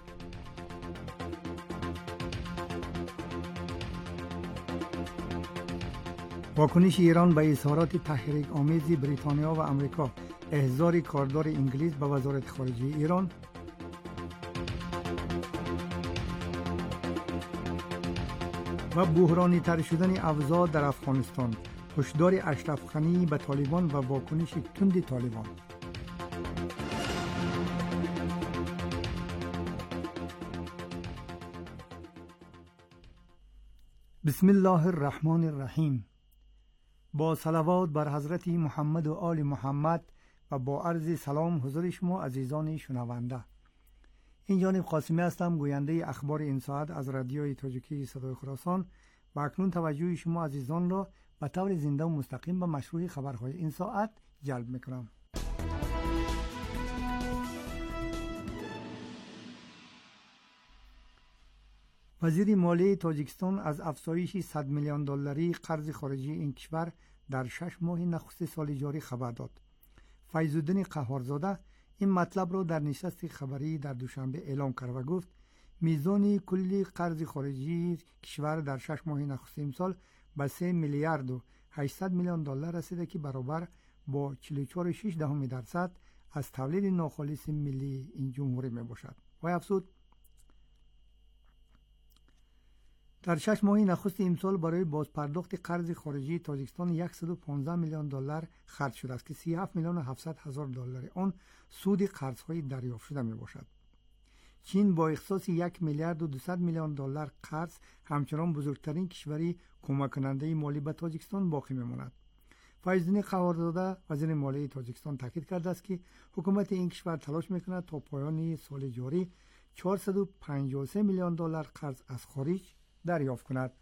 واکنش ایران به اظهارات تحریک آمیز بریتانیا و امریکا، احضار کاردار انگلیس به وزارت خارجه ایران، و بحرانی تر شدن اوضاع در افغانستان، هشدار اشرف غنی به طالبان و واکنش تند طالبان. بسم الله الرحمن الرحیم. با صلوات بر حضرت محمد و آل محمد و با عرض سلام حضور شما عزیزان شنونده. این جانب قاسمی هستم، گوینده اخبار این ساعت از رادیوی تاجیکی صدای خراسان، و اکنون توجه شما عزیزان را به طور زنده و مستقیم به مشروع خبرهای این ساعت جلب میکنم. وزیر مالیه تاجیکستان از افزایش صد میلیون دلاری قرض خارجی این کشور در شش ماه نخست سال جاری خبر داد. فیض‌الدین قهارزاده این مطلب را در نشست خبری در دوشنبه اعلام کرد و گفت میزان کلی قرض خارجی کشور در شش ماه نخست امسال به سه میلیارد و هشتصد میلیون دلار رسیده که برابر با چهل و چهار و شش دهم درصد از تولید ناخالص ملی این جمهوری می باشد. و افزود در شش ماه نخست امسال برای بازپرداخت قرض خارجی تاجیکستان صد و پانزده میلیون دلار خرج شده است که سی و هفت میلیون و هفتصد هزار دلار آن سود قرض‌های دریافت شده می باشد. چین با اختصاص یک میلیارد و دویست میلیون دلار قرض همچنان بزرگترین کشوری کمک کننده مالی به تاجیکستان باقی میماند. فیض‌الدین قهارزاده وزیر مالیه تاجیکستان تاکید کرده است که حکومت این کشور تلاش میکند تا پایان سال جاری چهارصد و پنجاه و سه میلیون دلار قرض از خارج دریافت کند.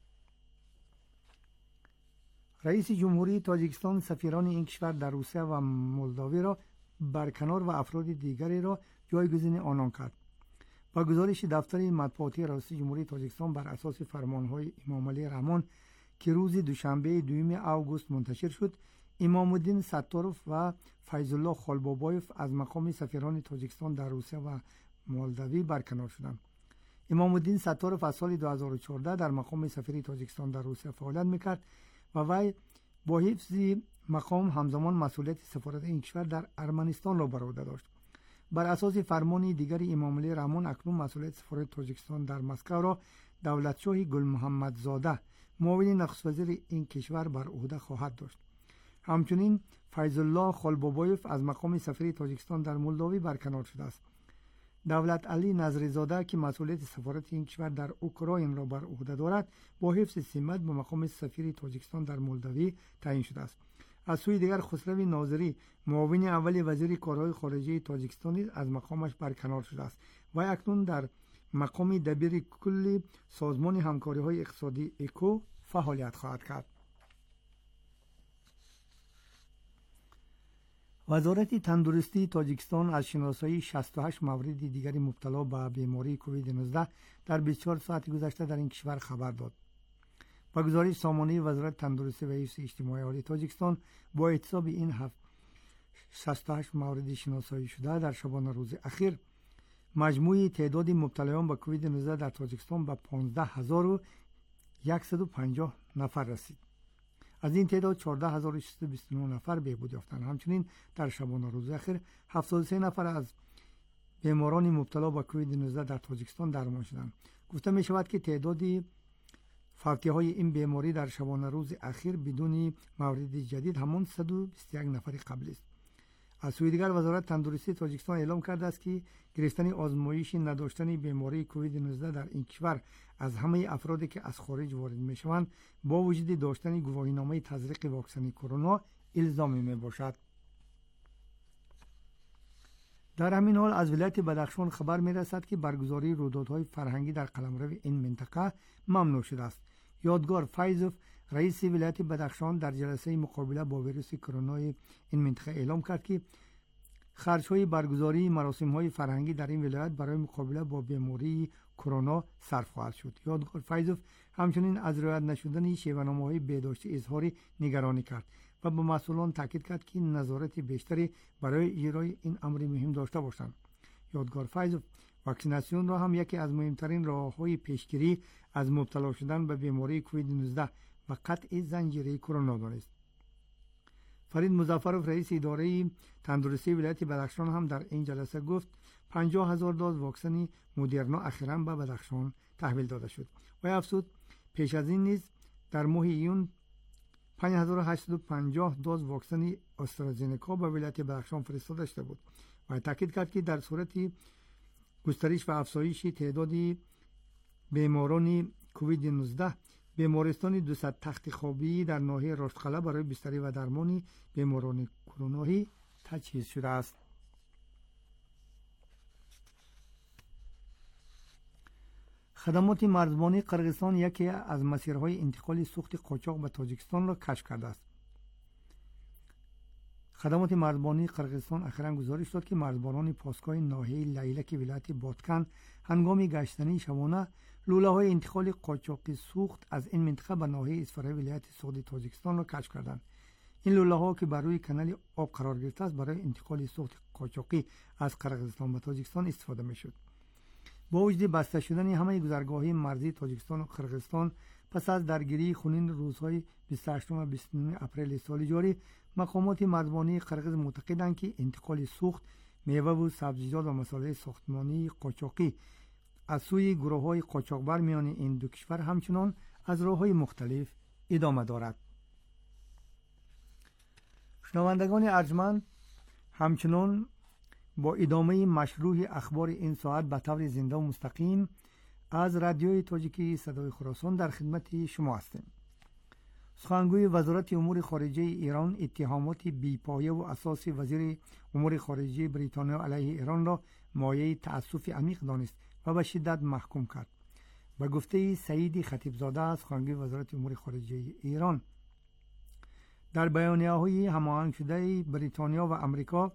رئیس جمهوری تاجیکستان سفیران این کشور در روسیه و مولداوی را برکنار و افراد دیگری را جایگزین آنان کرد. با گزارش دفتر مطبوعاتی رئیس جمهوری تاجیکستان بر اساس فرمانهای امام علی رحمان که روز دوشنبه دوم اوگوست منتشر شد، امام الدین ستاروف و فیض الله خالبابایف از مقام سفیران تاجیکستان در روسیه و مولداوی برکنار شدند. امام الدین ستاروف از سال دو هزار و چهارده در مقام سفیر تاجیکستان در روسیه فعالیت میکرد و وی با حفظ مقام همزمان مسئولیت سفارت این کشور در ارمنستان را بر عهده داشت. بر اساس فرمان دیگر امام علی رحمان اکنون مسئولیت سفارت تاجیکستان در مسکو را دولتشاه گل محمد زاده معاون نخست وزیر این کشور بر عهده خواهد داشت. همچنین فیض الله خالبابایف از مقام سفیر تاجیکستان در مولداوی برکنار شده است. دولت علی نظری‌زاده که مسئولیت سفارت این کشور در اوکراین را بر عهده دارد با حفظ سمت به مقام سفیر تاجیکستان در مولداوی تعیین شده است. از سوی دیگر خسرو ناظری معاون اول وزیر کارهای خارجه تاجیکستان از مقامش برکنار شده است و اکنون در مقام دبیر کل سازمان همکاری‌های اقتصادی اکو فعالیت خواهد کرد. وزارت تندرستی تاجیکستان از شناسایی شصت و هشت مورد دیگری مبتلا به بیماری کووید نوزده در بیست و چهار ساعت گذشته در این کشور خبر داد. با گزارش سامانه وزارت تندرستی و حفظ اجتماعی عالی تاجیکستان با احتساب این هفت شصت و هشت مورد شناسایی شده در شبانه روز اخیر مجموع تعداد مبتلایان به کووید نوزده در تاجیکستان به پانزده هزار و صد و پنجاه نفر رسید. از این تعداد چهارده هزار و ششصد و بیست و نه نفر بهبود یافتند. همچنین در شبانه روز اخیر هفتاد و سه نفر از بیماران مبتلا به کووید نوزده در تاجیکستان درمان شدند. گفته می شود که تعداد فوتی های این بیماری در شبانه روز اخیر بدون مورد جدید همان صد و بیست و یک نفر قبل است. از سوی دیگر وزارت تندرستی تاجیکستان اعلام کرده است که گرفتن آزمایش نداشتن بیماری کووید نوزده در این کشور از همه افرادی که از خارج وارد میشوند با وجود داشتن گواهینامه تزریق واکسن کرونا الزامی می باشد. در همین حال از ولایت بدخشان خبر می‌رسد که برگزاری رویدادهای فرهنگی در قلمرو این منطقه ممنوع شده است. یادگار فیضوف رئیس ولایت بدخشان در جلسه مقابله با ویروس کرونا این منطقه اعلام کرد که خرج‌های برگزاری مراسم‌های فرهنگی در این ولایت برای مقابله با بیماری کرونا صرف خواهد شد. یادگار فیضوف همچنین از رعایت نشدن شیوه‌نامه‌های بهداشتی اظهار نگرانی کرد و به مسئولان تاکید کرد که نظارت بیشتری برای اجرای این امر مهم داشته باشند. یادگار فیضوف واکسیناسیون را هم یکی از مهمترین راه‌های پیشگیری از مبتلا شدن به بیماری کووید نوزده و قطع زنجیره کرونا دانست. فرید مظفرов رئیس اداره تندرستی ولایت بدخشان هم در این جلسه گفت پنجاه هزار دوز واکسن مدرنا اخیراً به بدخشان تحویل داده شد و افزود پیش از این نیز در ماه ایون پنج هزار و هشتصد و پنجاه دوز واکسن آسترازینکا به ولایت بدخشان فرستاده شده بود و تاکید کرد که در صورت گسترش و افزایش تعداد بیماران کووید نوزده بیمارستان دویست تخت خوابی در ناحیه رشتقلعه برای بستری و درمان بیماران کرونایی تجهیز شده است. خدمات مرزبانی قرقیزستان یکی از مسیرهای انتقال سوخت قاچاق به تاجیکستان را کشف کرده است. خدمات مرزبانی قرقیزستان اخیراً گزارش داد که مرزبانان پاسگاه ناحیه لیلک ولایت بادکن هنگام گشتنی شبانه لوله‌های انتقال قاچاقی سوخت از این منطقه به ناحیه اصفهان ولایت سوخت تاجیکستان را کشف کردند. این لوله‌ها که بر روی کانال آب قرار گرفته است برای انتقال سوخت قاچاقی از قرقیزستان به تاجیکستان استفاده می‌شد. با وجود بسته شدن همه گذرگاه‌های مرزی تاجیکستان و قرقیزستان پس از درگیری خونین روزهای بیست و هشتم و بیست و نهم اپریل سال جاری، مقامات مرزبانی قرقیز معتقدند که انتقال سوخت میوه و سبزیجات و مساله ساختمانی قاچاقی از سوی گروه‌های قاچاقبر میان این دو کشور همچنان از راه‌های مختلف ادامه دارد. شنوندگان ارجمند، همچنان با ادامه مشروع اخبار این ساعت به طور زنده و مستقیم از رادیوی تاجیکی صدای خراسان در خدمت شما هستیم. سخنگوی وزارت امور خارجه ایران اتهامات بی‌پایه و اساسی وزیر امور خارجه بریتانیا علیه ایران را مایه تأسف عمیق دانست و به شدت محکوم کرد. به گفته سعید خطیبزاده سخنگوی وزارت امور خارجه ایران، در بیانیه‌های هماهنگ شده بریتانیا و آمریکا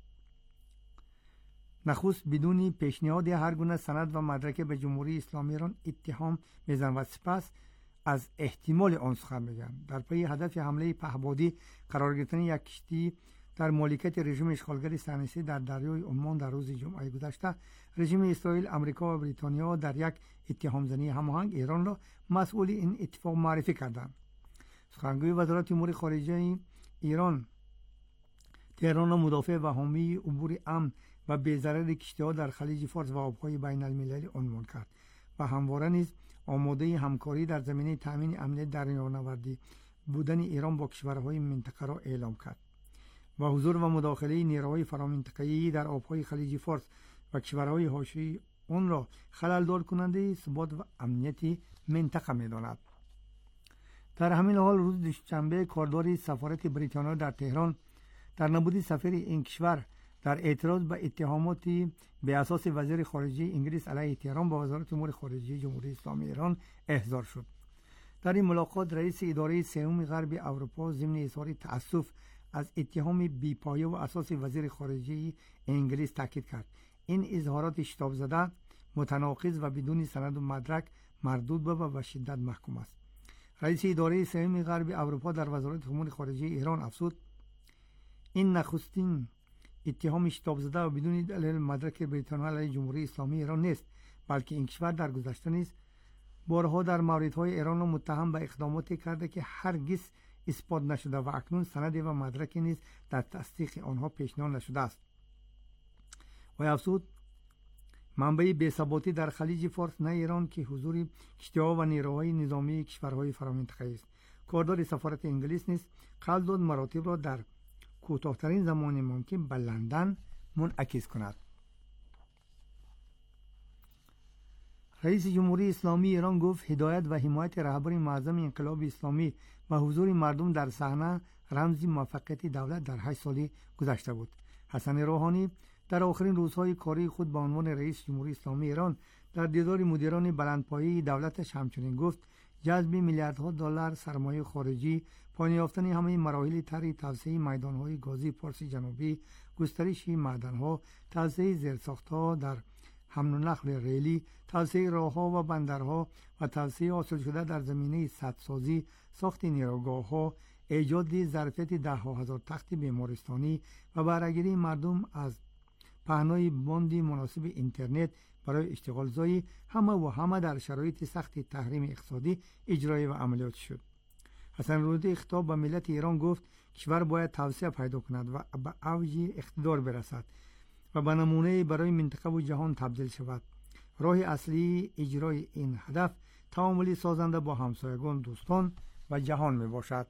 نخست بدون پیشنهاد هر گونه سند و مدرک به جمهوری اسلامی ایران اتهام میزنند و سپس از احتمال آن سخن میگویند. در پی هدف حمله پهپادی قرار گرفتن یک کشتی در مالکیت رژیم اشغالگر صهیونیستی در دریای عمان در روز جمعه گذشته، رژیم اسرائیل، آمریکا و بریتانیا در یک اتهام‌زنی هماهنگ ایران را مسئول این اتفاق معرفی کردند. سخنگوی وزارت امور خارجه ایران تهران را مدافع و حامی عبور امن و بی‌ضرر کشتی‌ها در خلیج فارس و آب‌های بین‌المللی عنوان کرد و همواره نیز آماده همکاری در زمینه تأمین امنیت دریانوردی بودن ایران با کشورهای منطقه را اعلام کرد و حضور و مداخله نیروهای فرامنطقه‌ای در آب‌های خلیج فارس و کشورهای حاشیه‌ای آن را خلل‌دار کننده ثبات و امنیت منطقه می‌داند. در همین حال روز دوشنبه کاردار سفارت بریتانیا در تهران در نبود سفیر این کشور در اعتراض به اتهامات به اساس وزیر خارجه انگلیس علیه تهران با وزارت امور خارجه جمهوری اسلامی ایران احضار شد. در این ملاقات رئیس اداره سوم غرب اروپا ضمن اظهار تأسف از اتهام بی‌پایه و اساس وزیر خارجه انگلیس تاکید کرد این اظهارات شتاب زده، متناقض و بدون سند و مدرک مردود به و شدت محکوم است. رئیس اداره سوم غرب اروپا در وزارت امور خارجه ایران افزود این نخستین اتهام شتاب زده و بدون دلیل مدرک بریتانیا علیه جمهوری اسلامی ایران نیست، بلکه این کشور در گذشته نیز بارها در موردهای ایران را متهم به اقداماتی کرده که هرگز اثبات نشده و اکنون سند و مدرکی نیز در تصدیق آنها پیشنهاد نشده است. و افزود منبع بی‌ثباتی در خلیج فارس نه ایران که حضور کشتی‌ها و نیروهای نظامی کشورهای فرامنطقه‌ای است. کاردار سفارت انگلیس نیز قول داد مراتب را در کوتاه‌ترین زمان ممکن به لندن منعکس کند. رئیس جمهوری اسلامی ایران گفت هدایت و حمایت رهبر معظم انقلاب اسلامی و حضور مردم در صحنه رمز موفقیت دولت در هشت سال گذشته بود. حسن روحانی در آخرین روزهای کاری خود به عنوان رئیس جمهوری اسلامی ایران در دیدار مدیران بلندپایه دولتش همچنین گفت جذب میلیاردها دلار سرمایه خارجی، پایان یافتن همه مراحل طرح توسعه میدانهای گازی پارس جنوبی، گسترش معدنها، توسعه زیرساختها در حمل و نقل ریلی، توسعه راهها و بندرها و توسعه حاصل شده در زمینه سدسازی، ساخت نیروگاه‌ها، ایجاد ظرفیت ده هزار تخت بیمارستانی و بهره‌گیری مردم از پهنای باندی مناسب اینترنت برای اشتغال زایی همه و همه در شرایط سخت تحریم اقتصادی اجرایی و عملیات شد. حسن روحانی خطاب به ملت ایران گفت کشور باید توسعه پیدا کند و به اوج اقتدار برسد و به نمونه برای منطقه و جهان تبدیل شود. راه اصلی اجرای این هدف تعاملی سازنده با همسایگان، دوستان و جهان می باشد.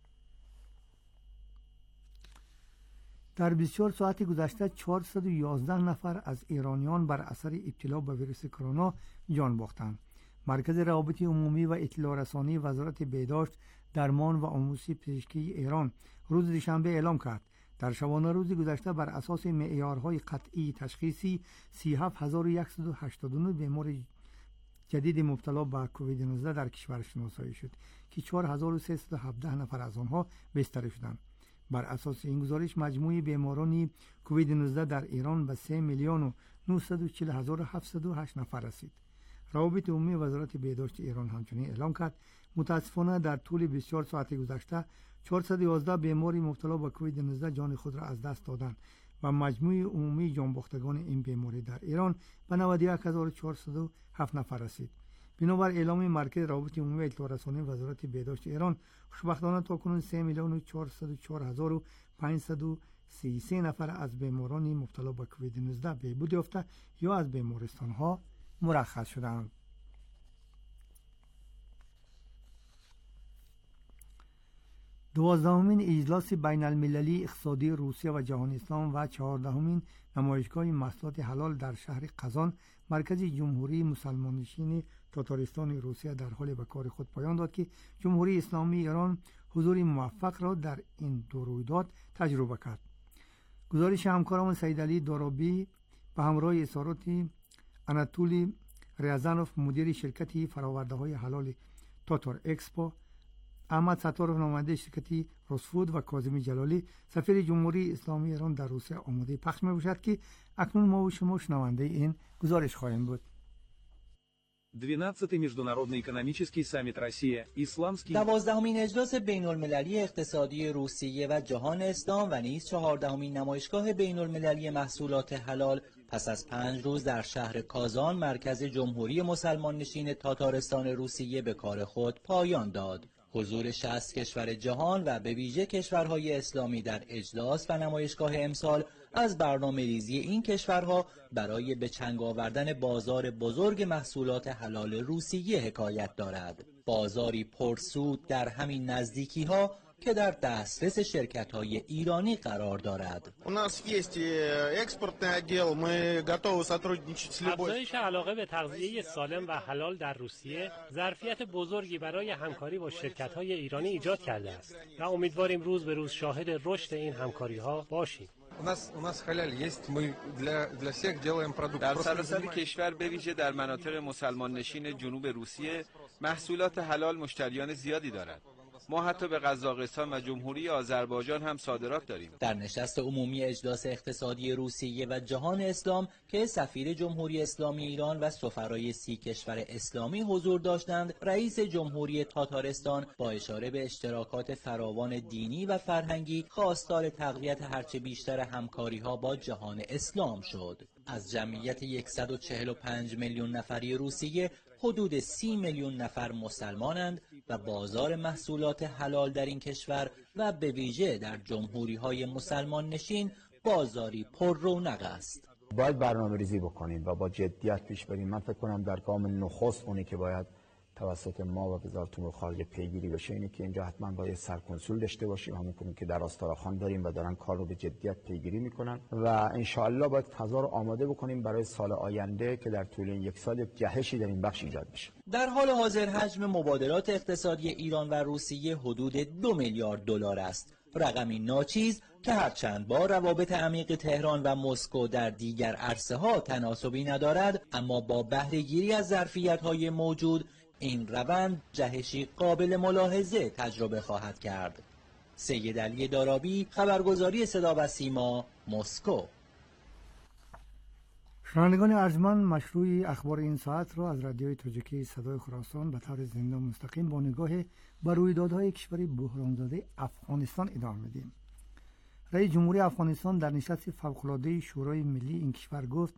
در بیست و چهار ساعت گذشته چهارصد و یازده نفر از ایرانیان بر اثر ابتلا به ویروس کرونا جان باختند. مرکز روابط عمومی و اطلاع رسانی وزارت بهداشت، درمان و آموزش پزشکی ایران روز دوشنبه اعلام کرد در شبانه روز گذشته بر اساس معیارهای قطعی تشخیصی سی و هفت هزار و صد و هشتاد و نه بیمار جدید مبتلا به کووید نوزده در کشور شناسایی شد که چهار هزار و سیصد و هفده نفر از آنها بستری شدند. بر اساس این گزارش مجموع بیماران کووید نوزده در ایران به سه میلیون و نهصد و چهل هزار و هفتصد و هشت نفر رسید. روابط عمومی وزارت بهداشت ایران همچنین اعلام کرد متاسفانه در طول بیست و چهار ساعت گذشته چهارصد و یازده بیمار مبتلا به کووید نوزده جان خود را از دست دادند و مجموع عمومی جانباختگان این بیماری در ایران به نود و یک هزار و چهارصد و هفت نفر رسید. بنابر اعلام مرکز روابط عمومی و اطلاع رسانی وزارت بهداشت ایران خوشبختانه تاکنون سه میلیون و چهارصد و چهار هزار و پانصد و سی و سه نفر از بیماران مبتلا به کووید نوزده بهبود یافته یا از بیمارستان‌ها مرخص شدند. دوازدهمین اجلاس بین المللی اقتصادی روسیه و جهان اسلام و چهاردهمین نمایشگاه محصولات حلال در شهر قزان مرکز جمهوری مسلمان نشین تاتارستان روسیه در حال به کار خود پایان داد که جمهوری اسلامی ایران حضور موفق را در این دو رویداد تجربه کرد. گزارش همکارم سید علی دارابی به همراه اظهارات اناتولی ریازانوف مدیر شرکتی فراورده های حلال تاتار اکسپو، احمد ستارov نماینده شرکتی روسفود و کاظمی جلالی سفیر جمهوری اسلامی ایران در روسیه آماده پخش می باشد که اکنون ما و شما شنونده این گزارش خواهیم بود. двенадцатый международный экономический саммит Россия Исламский دوازدهمین اجلاس بین المللی اقتصادی روسیه و جهان اسلام و نیز چهاردهمین نمایشگاه بین المللی محصولات حلال پس از پنج روز در شهر کازان مرکز جمهوری مسلمان نشین تاتارستان روسیه به کار خود پایان داد. حضور شصت کشور جهان و به ویژه کشورهای اسلامی در اجلاس و نمایشگاه امسال از برنامه ریزی این کشورها برای به چنگ آوردن بازار بزرگ محصولات حلال روسیه حکایت دارد. بازاری پرسود در همین نزدیکی ها که در دسترس شرکت‌های ایرانی قرار دارد. افزایش علاقه به تغذیه سالم و حلال در روسیه ظرفیت بزرگی برای همکاری با شرکت‌های ایرانی ایجاد کرده است و امیدواریم روز به روز شاهد رشد این همکاری‌ها باشیم. در سراسر کشور به ویژه در مناطق مسلمان نشین جنوب روسیه محصولات حلال مشتریان زیادی دارد. ما حتی به قزاقستان و جمهوری آذربایجان هم صادرات داریم. در نشست عمومی اجلاس اقتصادی روسیه و جهان اسلام که سفیر جمهوری اسلامی ایران و سفرای سی کشور اسلامی حضور داشتند، رئیس جمهوری تاتارستان با اشاره به اشتراکات فراوان دینی و فرهنگی خواستار تقویت هرچه بیشتر همکاری‌ها با جهان اسلام شد. از جمعیت صد و چهل و پنج میلیون نفری روسیه حدود سی میلیون نفر مسلمانند و بازار محصولات حلال در این کشور و به ویژه در جمهوری‌های مسلمان نشین بازاری پر رونق است. باید برنامه ریزی بکنیم و با جدیت پیش بریم. من فکر کنم در گام نخست اونی که باید توسط ما و وزارت امور خارجه پیگیری بشه اینه که اینجا حتما باید سرکنسول داشته باشیم، همون که در آستارخان داریم و دارن کار رو به جدیت پیگیری میکنن و انشاءالله باید فضا رو آماده بکنیم برای سال آینده که در طول این یک سال جهشی در این بخش ایجاد بشه. در حال حاضر حجم مبادلات اقتصادی ایران و روسیه حدود دو میلیارد دلار است رقمی ناچیز که هرچند با روابط عمیق تهران و مسکو در دیگر عرصه‌ها تناسبی ندارد، اما با بهره‌گیری از ظرفیت‌های موجود این روند جهشی قابل ملاحظه تجربه خواهد کرد. سید علی دارابی، خبرگزاری صدا و سیما، مسکو. شنوندگان ارجمند، مشروع اخبار این ساعت را از رادیوی تاجیکی صدای خراسان به طور زنده و مستقیم با نگاه بر رویدادهای کشور بحران‌زده افغانستان ادامه میدیم. رئیس جمهوری افغانستان در نشست فوق‌العاده شورای ملی این کشور گفت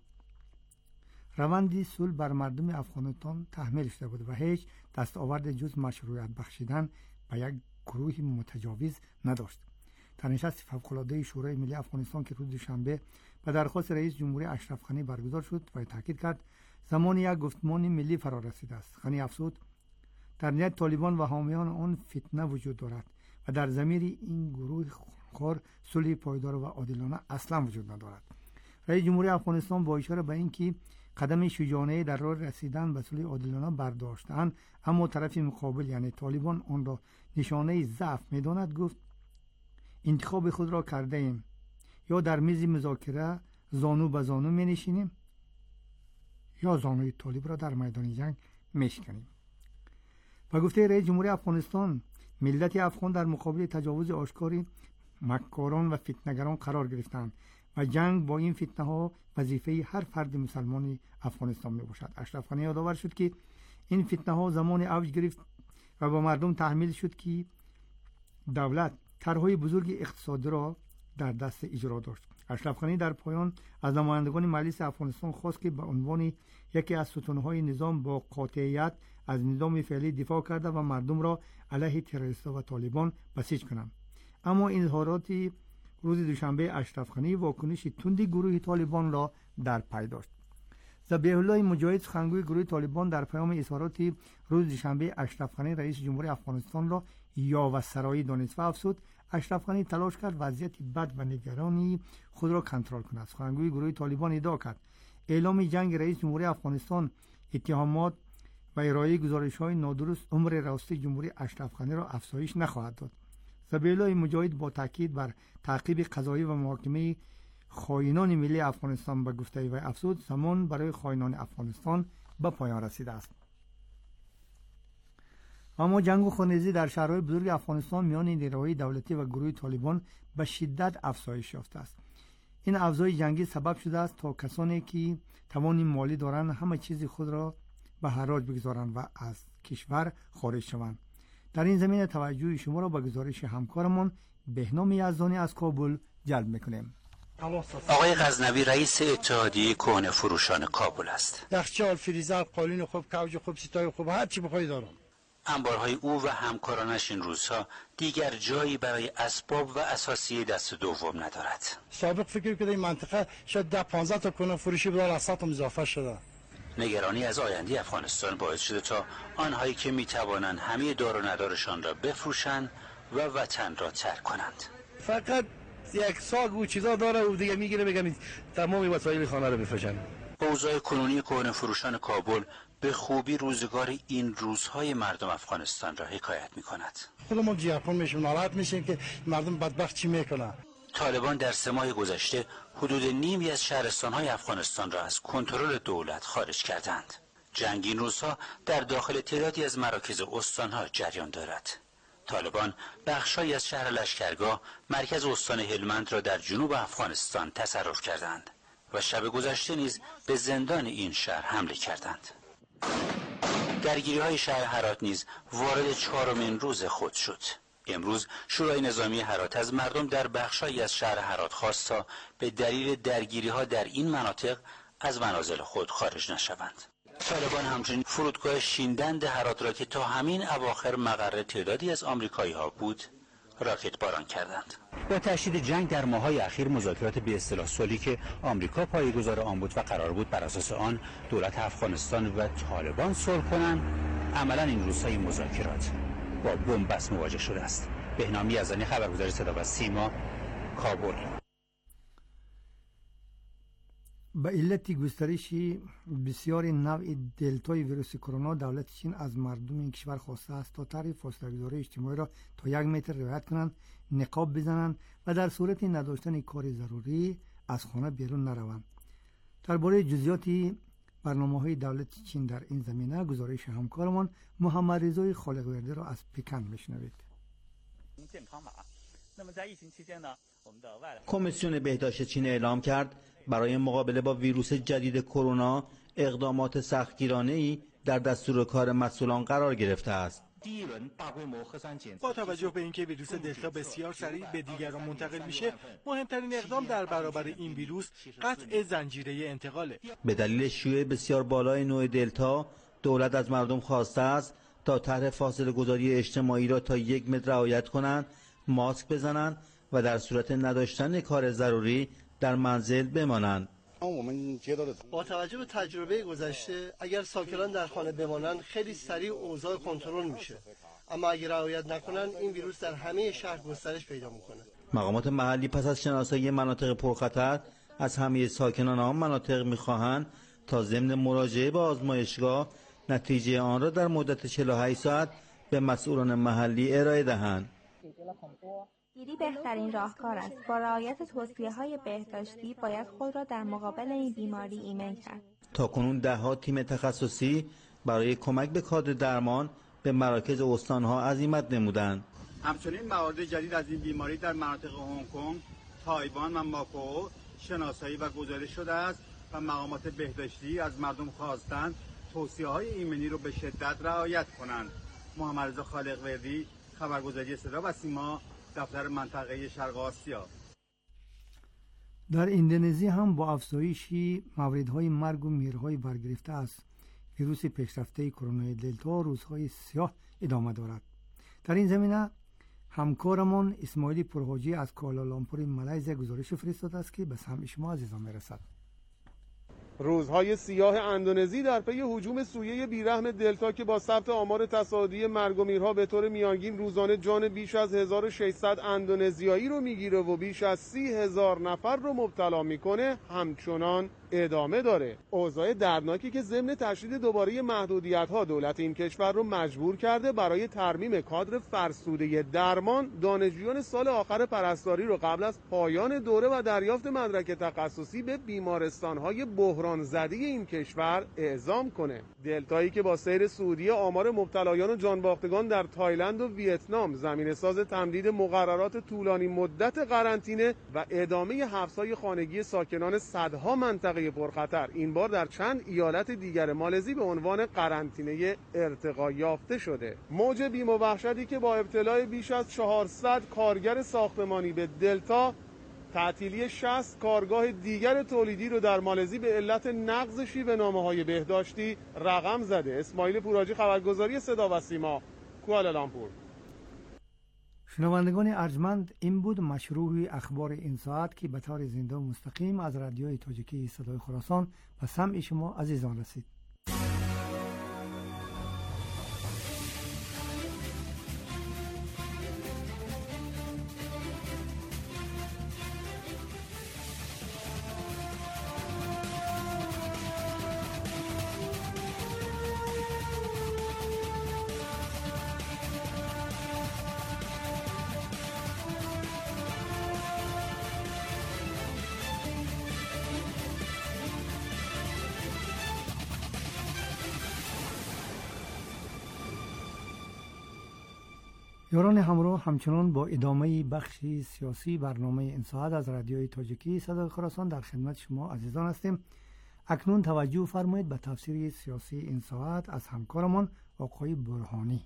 روند صلح بر مردم افغانستان تحمیل شده بود و هیچ دستاورد جز مشروعیت بخشیدن به یک گروه متجاوز نداشت. در نشست فوق‌العاده شورای ملی افغانستان که روز دوشنبه به درخواست رئیس جمهوری اشرف غنی برگزار شد و تاکید کرد زمان یک گفتمان ملی فرا رسیده است. غنی افزود در نهایت طالبان و حامیان آن فتنه وجود دارد و در ضمیر این گروه خار صلح پایدار و عادلانه اصلا وجود ندارد. رئیس جمهوری افغانستان با اشاره به اینکه قدم شجاعانه در راه رسیدن به صلح عادلانه برداشتند، اما طرف مقابل یعنی طالبان آن را نشانه ضعف می‌داند، گفت انتخاب خود را کرده ایم، یا در میز مذاکره زانو به زانو می‌نشینیم یا زانوی طالب را در میدان جنگ می‌شکنیم. و گفته رئیس جمهوری افغانستان ملت افغان در مقابل تجاوز آشکاری مکاران و فتنه‌گران قرار گرفتند و جنگ با این فتنه ها وظیفه هر فرد مسلمان افغانستان می باشد. اشرف غنی یادآور شد که این فتنه ها زمان اوج گرفت و با مردم تحمیل شد که دولت طرحهای بزرگ اقتصادی را در دست اجرا داشت. اشرف غنی در پایان از نمایندگان مجلس افغانستان خواست که به عنوان یکی از ستونهای نظام با قاطعیت از نظام فعلی دفاع کرده و مردم را علیه تروریست‌ها و طالبان بسیج کنند. اما این اظهارات روز دوشنبه اشرف غنی واکنش تند گروه طالبان را در پی داشت. ذبیح الله مجاهد، سخنگوی گروه طالبان، در پیام اظهارات روز دوشنبه اشرف غنی رئیس جمهوری افغانستان را یاوه‌سرایی دانست و افزود اشرف غنی تلاش کرد وضعیت بد و نگرانی خود را کنترل کند. سخنگوی گروه طالبان ادعا کرد اعلام جنگ رئیس جمهوری افغانستان، اتهامات و ارائه گزارش‌های نادرست عمر راسته جمهوری اشرف غنی را افزایش نخواهد داد. ذبیح الله مجاهد با تاکید بر تعقیب قضایی و محاکمه خائنان ملی افغانستان به گفته وی افزود زمان برای خائنان افغانستان به پایان رسیده است. اما جنگ و خونریزی در شهرهای بزرگ افغانستان میان نیروهای دولتی و گروه طالبان به شدت افزایش یافته است. این افزایش جنگی سبب شده است تا کسانی که توان مالی دارند همه چیز خود را به حراج بگذارند و از کشور خارج شوند. در این زمینه توجه شما را به گزارش همکارمان بهنام یزدانی از کابل جلب میکنیم. آقای غزنوی رئیس اتحادیه کهنه فروشان کابل است. یخچال، فریزر، قالین خوب، کوچ خوب، سیتای خوب، هر چی بخوای دارم. انبارهای او و همکارانش این روزها دیگر جایی برای اسباب و اساسی دست دوم ندارد. سابق فکر کنید این منطقه شاید ده پانزده تا کهنه فروشی بود، الان صد تا اضافه شده. نگرانی از آینده افغانستان باعث شده تا آنهایی که میتوانند همه دار و ندارشان را بفروشند و وطن را ترک کنند. فقط یک ساگ و چیزا داره و دیگه میگیره بگم تمام وسایل خانه رو بفروشن. اوضاع کنونی کهنه فروشان کابل به خوبی روزگار این روزهای مردم افغانستان را حکایت میکند. خودمون جیرپون میشیم، ناراحت میشیم که مردم بدبخت چی میکنن. طالبان در سه ماه گذشته حدود نیمی از شهرستان‌های افغانستان را از کنترل دولت خارج کردند. جنگ این روزها در داخل تعدادی از مراکز استان‌ها جریان دارد. طالبان بخش‌هایی از شهر لشکرگاه، مرکز استان هلمند را در جنوب افغانستان تصرف کردند و شب گذشته نیز به زندان این شهر حمله کردند. درگیری‌های شهر هرات نیز وارد چهارمین روز خود شد. امروز شورای نظامی هرات از مردم در بخشایی از شهر هرات خواست تا به دلیل درگیری‌ها در این مناطق از منازل خود خارج نشوند. طالبان همچنین فرودگاه شیندند هرات را که تا همین اواخر مقر تعدادی از آمریکایی‌ها بود راکت باران کردند. با تشدید جنگ در ماه‌های اخیر مذاکرات به اصطلاح صلحی که آمریکا پایه‌گذار آن بود و قرار بود بر اساس آن دولت افغانستان و طالبان صلح کنند، عملاً این روزهای مذاکرات با بنبست مواجه شده است. بهنام یزدانی، خبرگزاری صدا و سیما، کابل. به علت گسترش بسیار نوع دلتای ویروس کرونا، دولت چین از مردم این کشور خواسته است تا طرح فاصله‌گذاری اجتماعی را تا یک متر رعایت کنند، نقاب بزنند و در صورت نداشتن کار ضروری از خانه بیرون نروند. درباره جزئیات برنامه‌های دولت چین در این زمینه گزارش همکارمان محمد رضای خالق‌ورده را از پکن میشنوید. کمیسیون بهداشت چین اعلام کرد برای مقابله با ویروس جدید کرونا اقدامات سختگیرانه‌ای در دستور کار مسئولان قرار گرفته است. با توجه به اینکه ویروس دلتا بسیار سریع به دیگران منتقل میشه، مهمترین اقدام در برابر این ویروس قطع زنجیره انتقاله. به دلیل شیوع بسیار بالای نوع دلتا، دولت از مردم خواسته است تا طرح فاصله گذاری اجتماعی را تا یک متر رعایت کنند، ماسک بزنند و در صورت نداشتن کار ضروری در منزل بمانند. با توجه به تجربه گذشته، اگر ساکنان در خانه بمانند خیلی سریع اوضاع کنترل میشه، اما اگر رعایت نکنن این ویروس در همه شهر گسترش پیدا میکنه. مقامات محلی پس از شناسایی مناطق پرخطر از همه ساکنان آن مناطق میخواهند تا ضمن مراجعه به آزمایشگاه نتیجه آن را در مدت چهل و هشت ساعت به مسئولان محلی ارائه دهند. گیری بهترین راهکار است. با رعایت توصیه‌های بهداشتی باید خود را در مقابل این بیماری ایمن کرد. تاکنون ده‌ها تیم تخصصی برای کمک به کادر درمان به مراکز استان‌ها عزیمت نمودند. همچنین موارد جدید از این بیماری در مناطق هنگ کنگ، تایوان و ماکو شناسایی و گزارش شده است و مقامات بهداشتی از مردم خواستند توصیه‌های ایمنی را به شدت رعایت کنند. محمد رضا خالق‌وردی، خبرگزاری صدا و سیما، دفتر منطقه شرق آسیا. در اندونزی هم با افزایش موردهای مرگ و میرهای برگرفته از ویروس پیشرفته کرونا دلتا روزهای سیاه ادامه دارد. در این زمینه همکارمان اسماعیل پرحاجی از کوالالامپور مالزی گزارش فرستاده است که به سمع شما عزیزان میرسد. روزهای سیاه اندونزی در پی هجوم سویه بیرحم دلتا که با ثبت آمار تصاعدی مرگ و میرها به طور میانگین روزانه جان بیش از هزار و ششصد اندونزیایی رو میگیره و بیش از سی هزار نفر رو مبتلا میکنه همچنان ادامه داره. اوضاع دردناکی که ضمن تشدید دوباره محدودیت‌ها دولت این کشور رو مجبور کرده برای ترمیم کادر فرسوده درمان، دانشجویان سال آخر پرستاری رو قبل از پایان دوره و دریافت مدرک تخصصی به بیمارستان‌های بحران زده این کشور اعزام کنه. دلتایی که با سیر سعودی آمار مبتلایان و جانباختگان در تایلند و ویتنام زمینه‌ساز تمدید مقررات طولانی مدت قرنطینه و ادامه حبس‌های خانگی ساکنان صدها منطقه پرخطر این بار در چند ایالت دیگر مالزی به عنوان قرنطینه ارتقا یافته شده. موج بیم و وحشتی که با ابتلای بیش از چهارصد کارگر ساختمانی به دلتا، تعطیلی شصت کارگاه دیگر تولیدی رو در مالزی به علت نقض شیوه‌نامه‌های بهداشتی رقم زده. اسماعیل پوراجی، خبرگزاری صدا و سیما، کوالالامپور. شنوندگان ارجمند، این بود مشروع اخبار این ساعت که به طور زنده و مستقیم از رادیوی تاجیکی صدای خراسان به سمع شما عزیزان رسید. یاران همراه، همچنان با ادامه بخش سیاسی برنامه این ساعت از رادیوی تاجیکی صدای خراسان در خدمت شما عزیزان هستیم. اکنون توجه فرمایید به تفسیر سیاسی این ساعت از همکارمان آقای برهانی.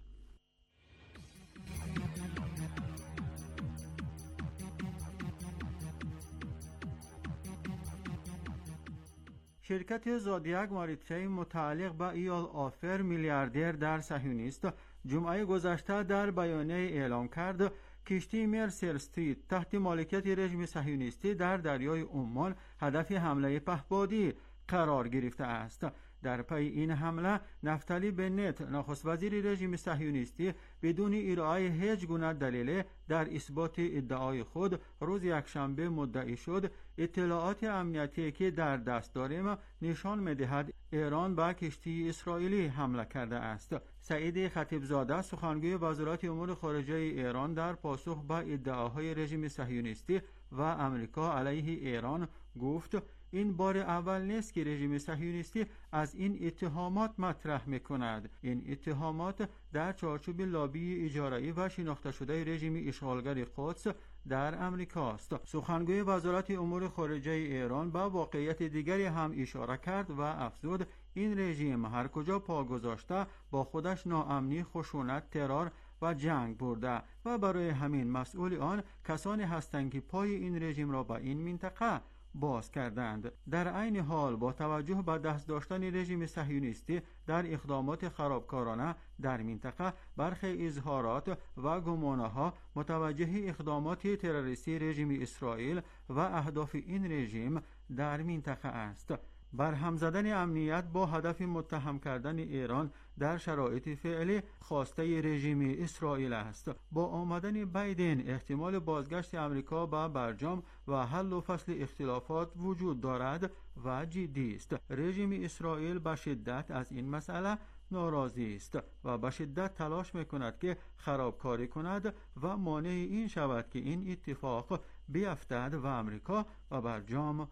شرکت زودیاک ماریتیم متعلق به ایال آفر میلیاردر در صهیونیست جمعه گذشته در بیانیه اعلام کرد کشتی مرسل استریت تحت مالکیت رژیم صهیونیستی در دریای عمان هدف حمله پهپادی قرار گرفته است. در پی این حمله نفتالی بنت نخست وزیر رژیم صهیونیستی بدون ارائه هیچ گونه دلیل در اثبات ادعای خود روز یکشنبه مدعی شد اطلاعات امنیتی که در دست داریم نشان می‌دهد ایران به کشتی اسرائیلی حمله کرده است. سعید خطیبزاده سخنگوی وزارت امور خارجه ایران در پاسخ به ادعاهای رژیم صهیونیستی و آمریکا علیه ایران گفت این بار اول نیست که رژیم صهیونیستی از این اتهامات مطرح می‌کند. این اتهامات در چارچوب لابی اجاره‌ای و شناخته شده رژیم اشغالگر قدس در امریکا است. سخنگوی وزارت امور خارجه ایران به واقعیت دیگری هم اشاره کرد و افزود این رژیم هر کجا پا گذاشته با خودش ناامنی، خشونت، ترور و جنگ برده و برای همین مسئول آن کسانی هستند که پای این رژیم را به این منطقه باز کردند. در عین حال با توجه به دست داشتن رژیم صهیونیستی در اقدامات خرابکارانه در منطقه برخی اظهارات و گمانه‌ها متوجه اقدامات تروریستی رژیم اسرائیل و اهداف این رژیم در منطقه است. برهم زدن امنیت با هدف متهم کردن ایران در شرایط فعلی خواسته رژیم اسرائیل است. با آمدن بایدن احتمال بازگشت امریکا به برجام و حل و فصل اختلافات وجود دارد و جدی است. رژیم اسرائیل به شدت از این مسئله ناراضی است و به شدت تلاش میکند که خرابکاری کند و مانع این شود که این اتفاق بیفتد و امریکا و برجام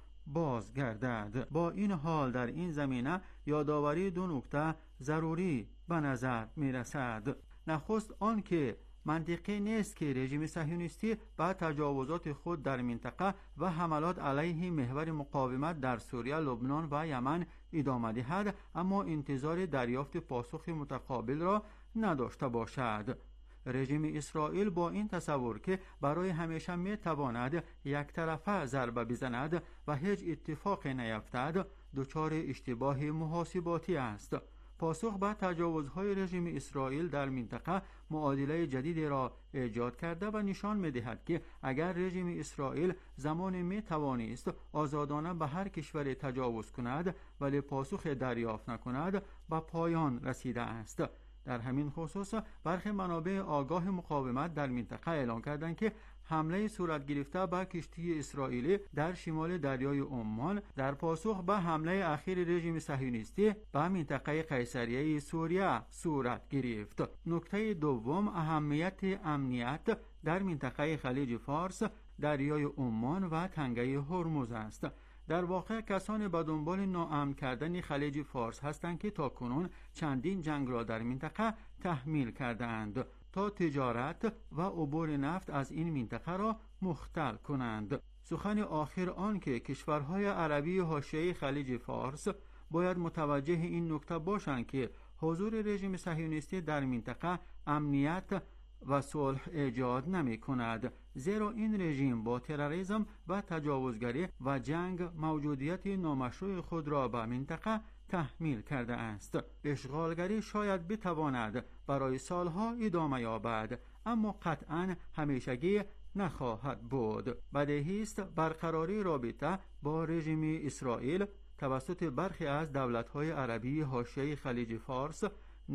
بازگردد. با این حال در این زمینه یادآوری دو نکته ضروری به نظر می رسد. نخست آن که منطقی نیست که رژیم صهیونیستی با تجاوزات خود در منطقه و حملات علیه محور مقاومت در سوریه، لبنان و یمن ادامه دهد اما انتظار دریافت پاسخ متقابل را نداشته باشد. رژیم اسرائیل با این تصور که برای همیشه می تواند یک طرفه ضربه بزند و هیچ اتفاقی نیفتد دچار اشتباه محاسباتی است. پاسخ به تجاوزهای رژیم اسرائیل در منطقه معادله جدیدی را ایجاد کرده و نشان می‌دهد که اگر رژیم اسرائیل زمانی می‌توانست آزادانه به هر کشور تجاوز کند ولی پاسخ دریافت نکند به پایان رسیده است. در همین خصوص برخی منابع آگاه مقاومت در منطقه اعلام کردند که حمله صورت گرفته به کشتی اسرائیلی در شمال دریای عمان در پاسخ به حمله اخیر رژیم صهیونیستی به منطقه قیصریه سوریه صورت گرفت. نکته دوم اهمیت امنیت در منطقه خلیج فارس، دریای عمان و تنگه هرمز است. در واقع کسانی به دنبال ناامن کردن خلیج فارس هستند که تاکنون چندین جنگ را در منطقه تحمیل کرده‌اند تا تجارت و عبور نفت از این منطقه را مختل کنند. سخن آخر آن که کشورهای عربی حاشیه خلیج فارس باید متوجه این نکته باشند که حضور رژیم صهیونیستی در منطقه امنیت و صلح ایجاد نمی کند، زیرا این رژیم با تروریسم و تجاوزگری و جنگ موجودیت نامشروع خود را به منطقه تحمیل کرده است. اشغالگری شاید بتواند برای سالها ادامه یابد اما قطعاً همیشگی نخواهد بود. بدیهی است برقراری رابطه با رژیم اسرائیل توسط برخی از دولت‌های عربی حاشیه خلیج فارس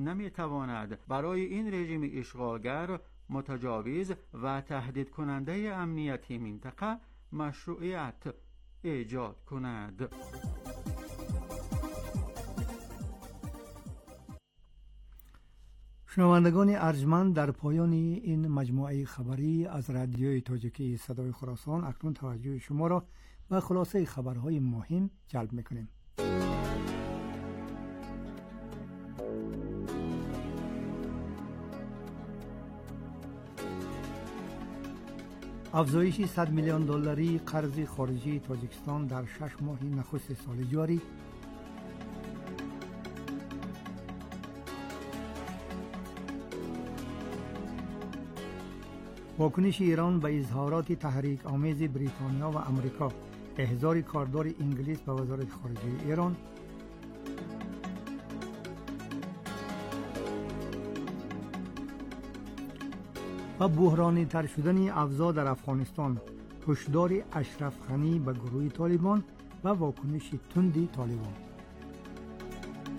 نمیتواند برای این رژیم اشغالگر متجاوز و تهدید کننده امنیتی منطقه مشروعیت ایجاد کند. شنوندگان ارجمند، در پایان این مجموعه خبری از رادیوی تاجیکی صدای خراسان اکنون توجه شما را به خلاصه خبرهای مهم جلب میکنیم. افزایش صد میلیون دلاری قرض خارجی تاجیکستان در شش ماه نخست سال جاری. واکنش ایران به اظهارات تحریک آمیز بریتانیا و امریکا. احضار کاردار انگلیس به وزارت خارجه ایران. و بحرانی تر شدن اوضاع در افغانستان. هشدار اشرف غنی به گروه طالبان و واکنش تند طالبان.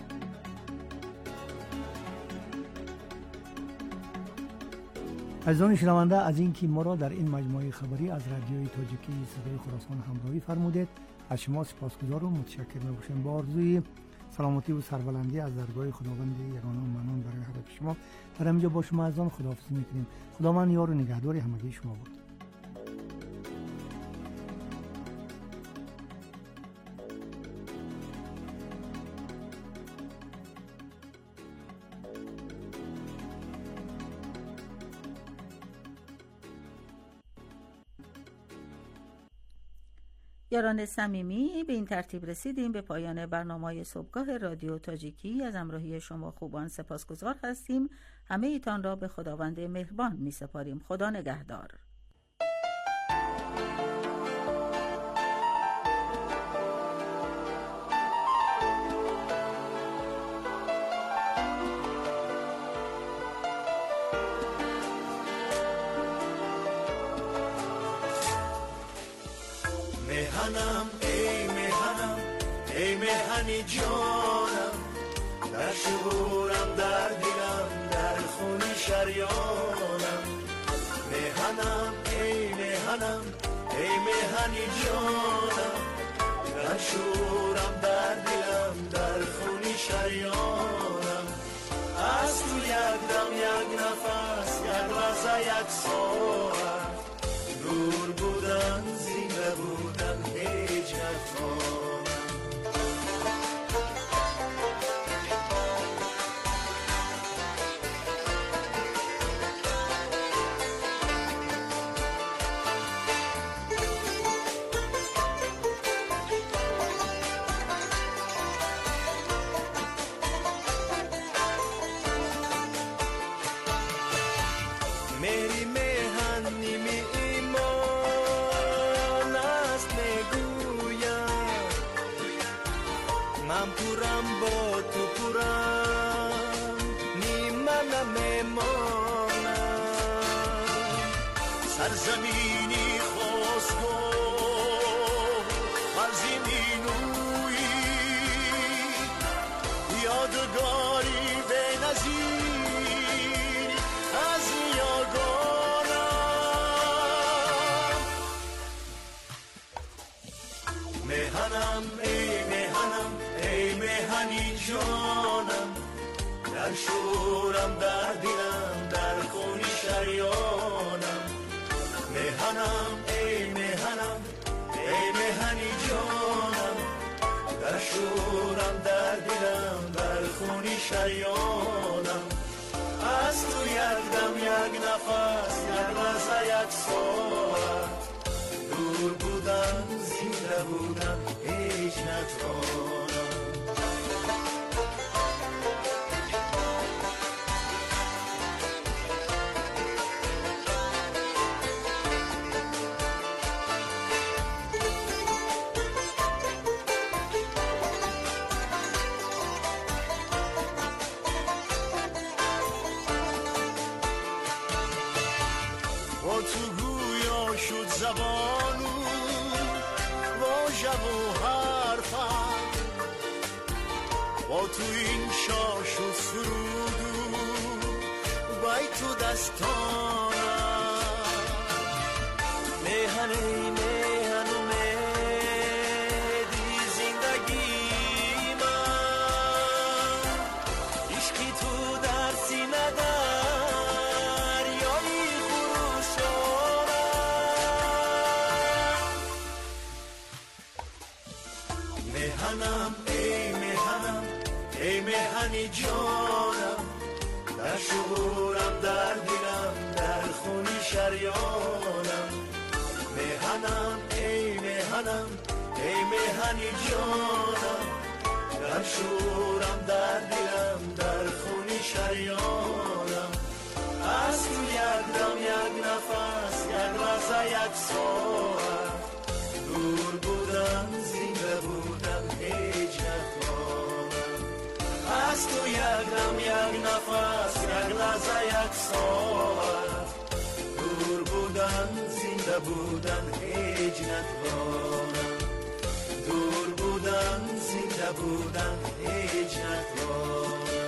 عزیزان شنونده، از اینکه ما را در این مجموعه خبری از رادیوی تاجیکی صدای خراسان همراهی فرمودید، از شما سپاسگزار و متشکر می‌باشم. با آرزوی سلامتی و سربلندی از درگاه خداوند یگانه و منان برای هر یک شما در اینجا با شما عزیزان خداحافظی می‌کنیم. خداوند یار و نگهدار همگی شما باد. یاران صمیمی، به این ترتیب رسیدیم به پایان برنامه صبحگاه رادیو تاجیکی. از همراهی شما خوبان سپاسگزار هستیم. همه ایتان را به خداوند مهربان می سپاریم. خدا نگهدار. مهنم ای مهنم ای مهنی جانم، در شعورم در دلم در خونی شریانم. مهنم ای مهنم ای مهنی جانم، در شعورم در دلم در خونی شریانم. از تو یک دم یک نفس یک لحظه یک ساعت دور بودن زنده بودن هیچ نتوانم. मेरी मेहनी में ईमान است میگویم، من پورم با تو پورم نیمه نمیمانم. سرزمینی خواستو فرزینوی یادگاری به نظیر از یاگانم. مهنم ای مهنم ای مهنی جانم، در شورم در دلم در خونی شریانم. مهنم ای مهنم ای مهنی جانم، در شورم در دلم در خونی شریانم. از تو یک دم یک نفس یک لحظه یک ساعت دور بودن زنده بودن هیچ نتوانم. با تو گویا شد زبانو واژه و حرفم، با تو این شاش و سرودو بیت و دستانم. مهن ای مهن و مهدی زندگی من، عشقی تو در سینه دریایی خروشانم. مهنم ای مهنم ای مهنی جانم، در شعورم در دلم در خونی شریانم. مهنم ای مهنم ای مهنی جانم، در شعورم در دلم در خونی شریانم. از تو یک دم یک نفس یک لحظه یک ساعت دور بودن زنده بودن هیچ نتوانم. از تو یک دم یک نفس یک لحظه یک ساعت دور بودن زنده بودن هیچ نتوانم. دور بودن زنده بودن هیچ نتوانم.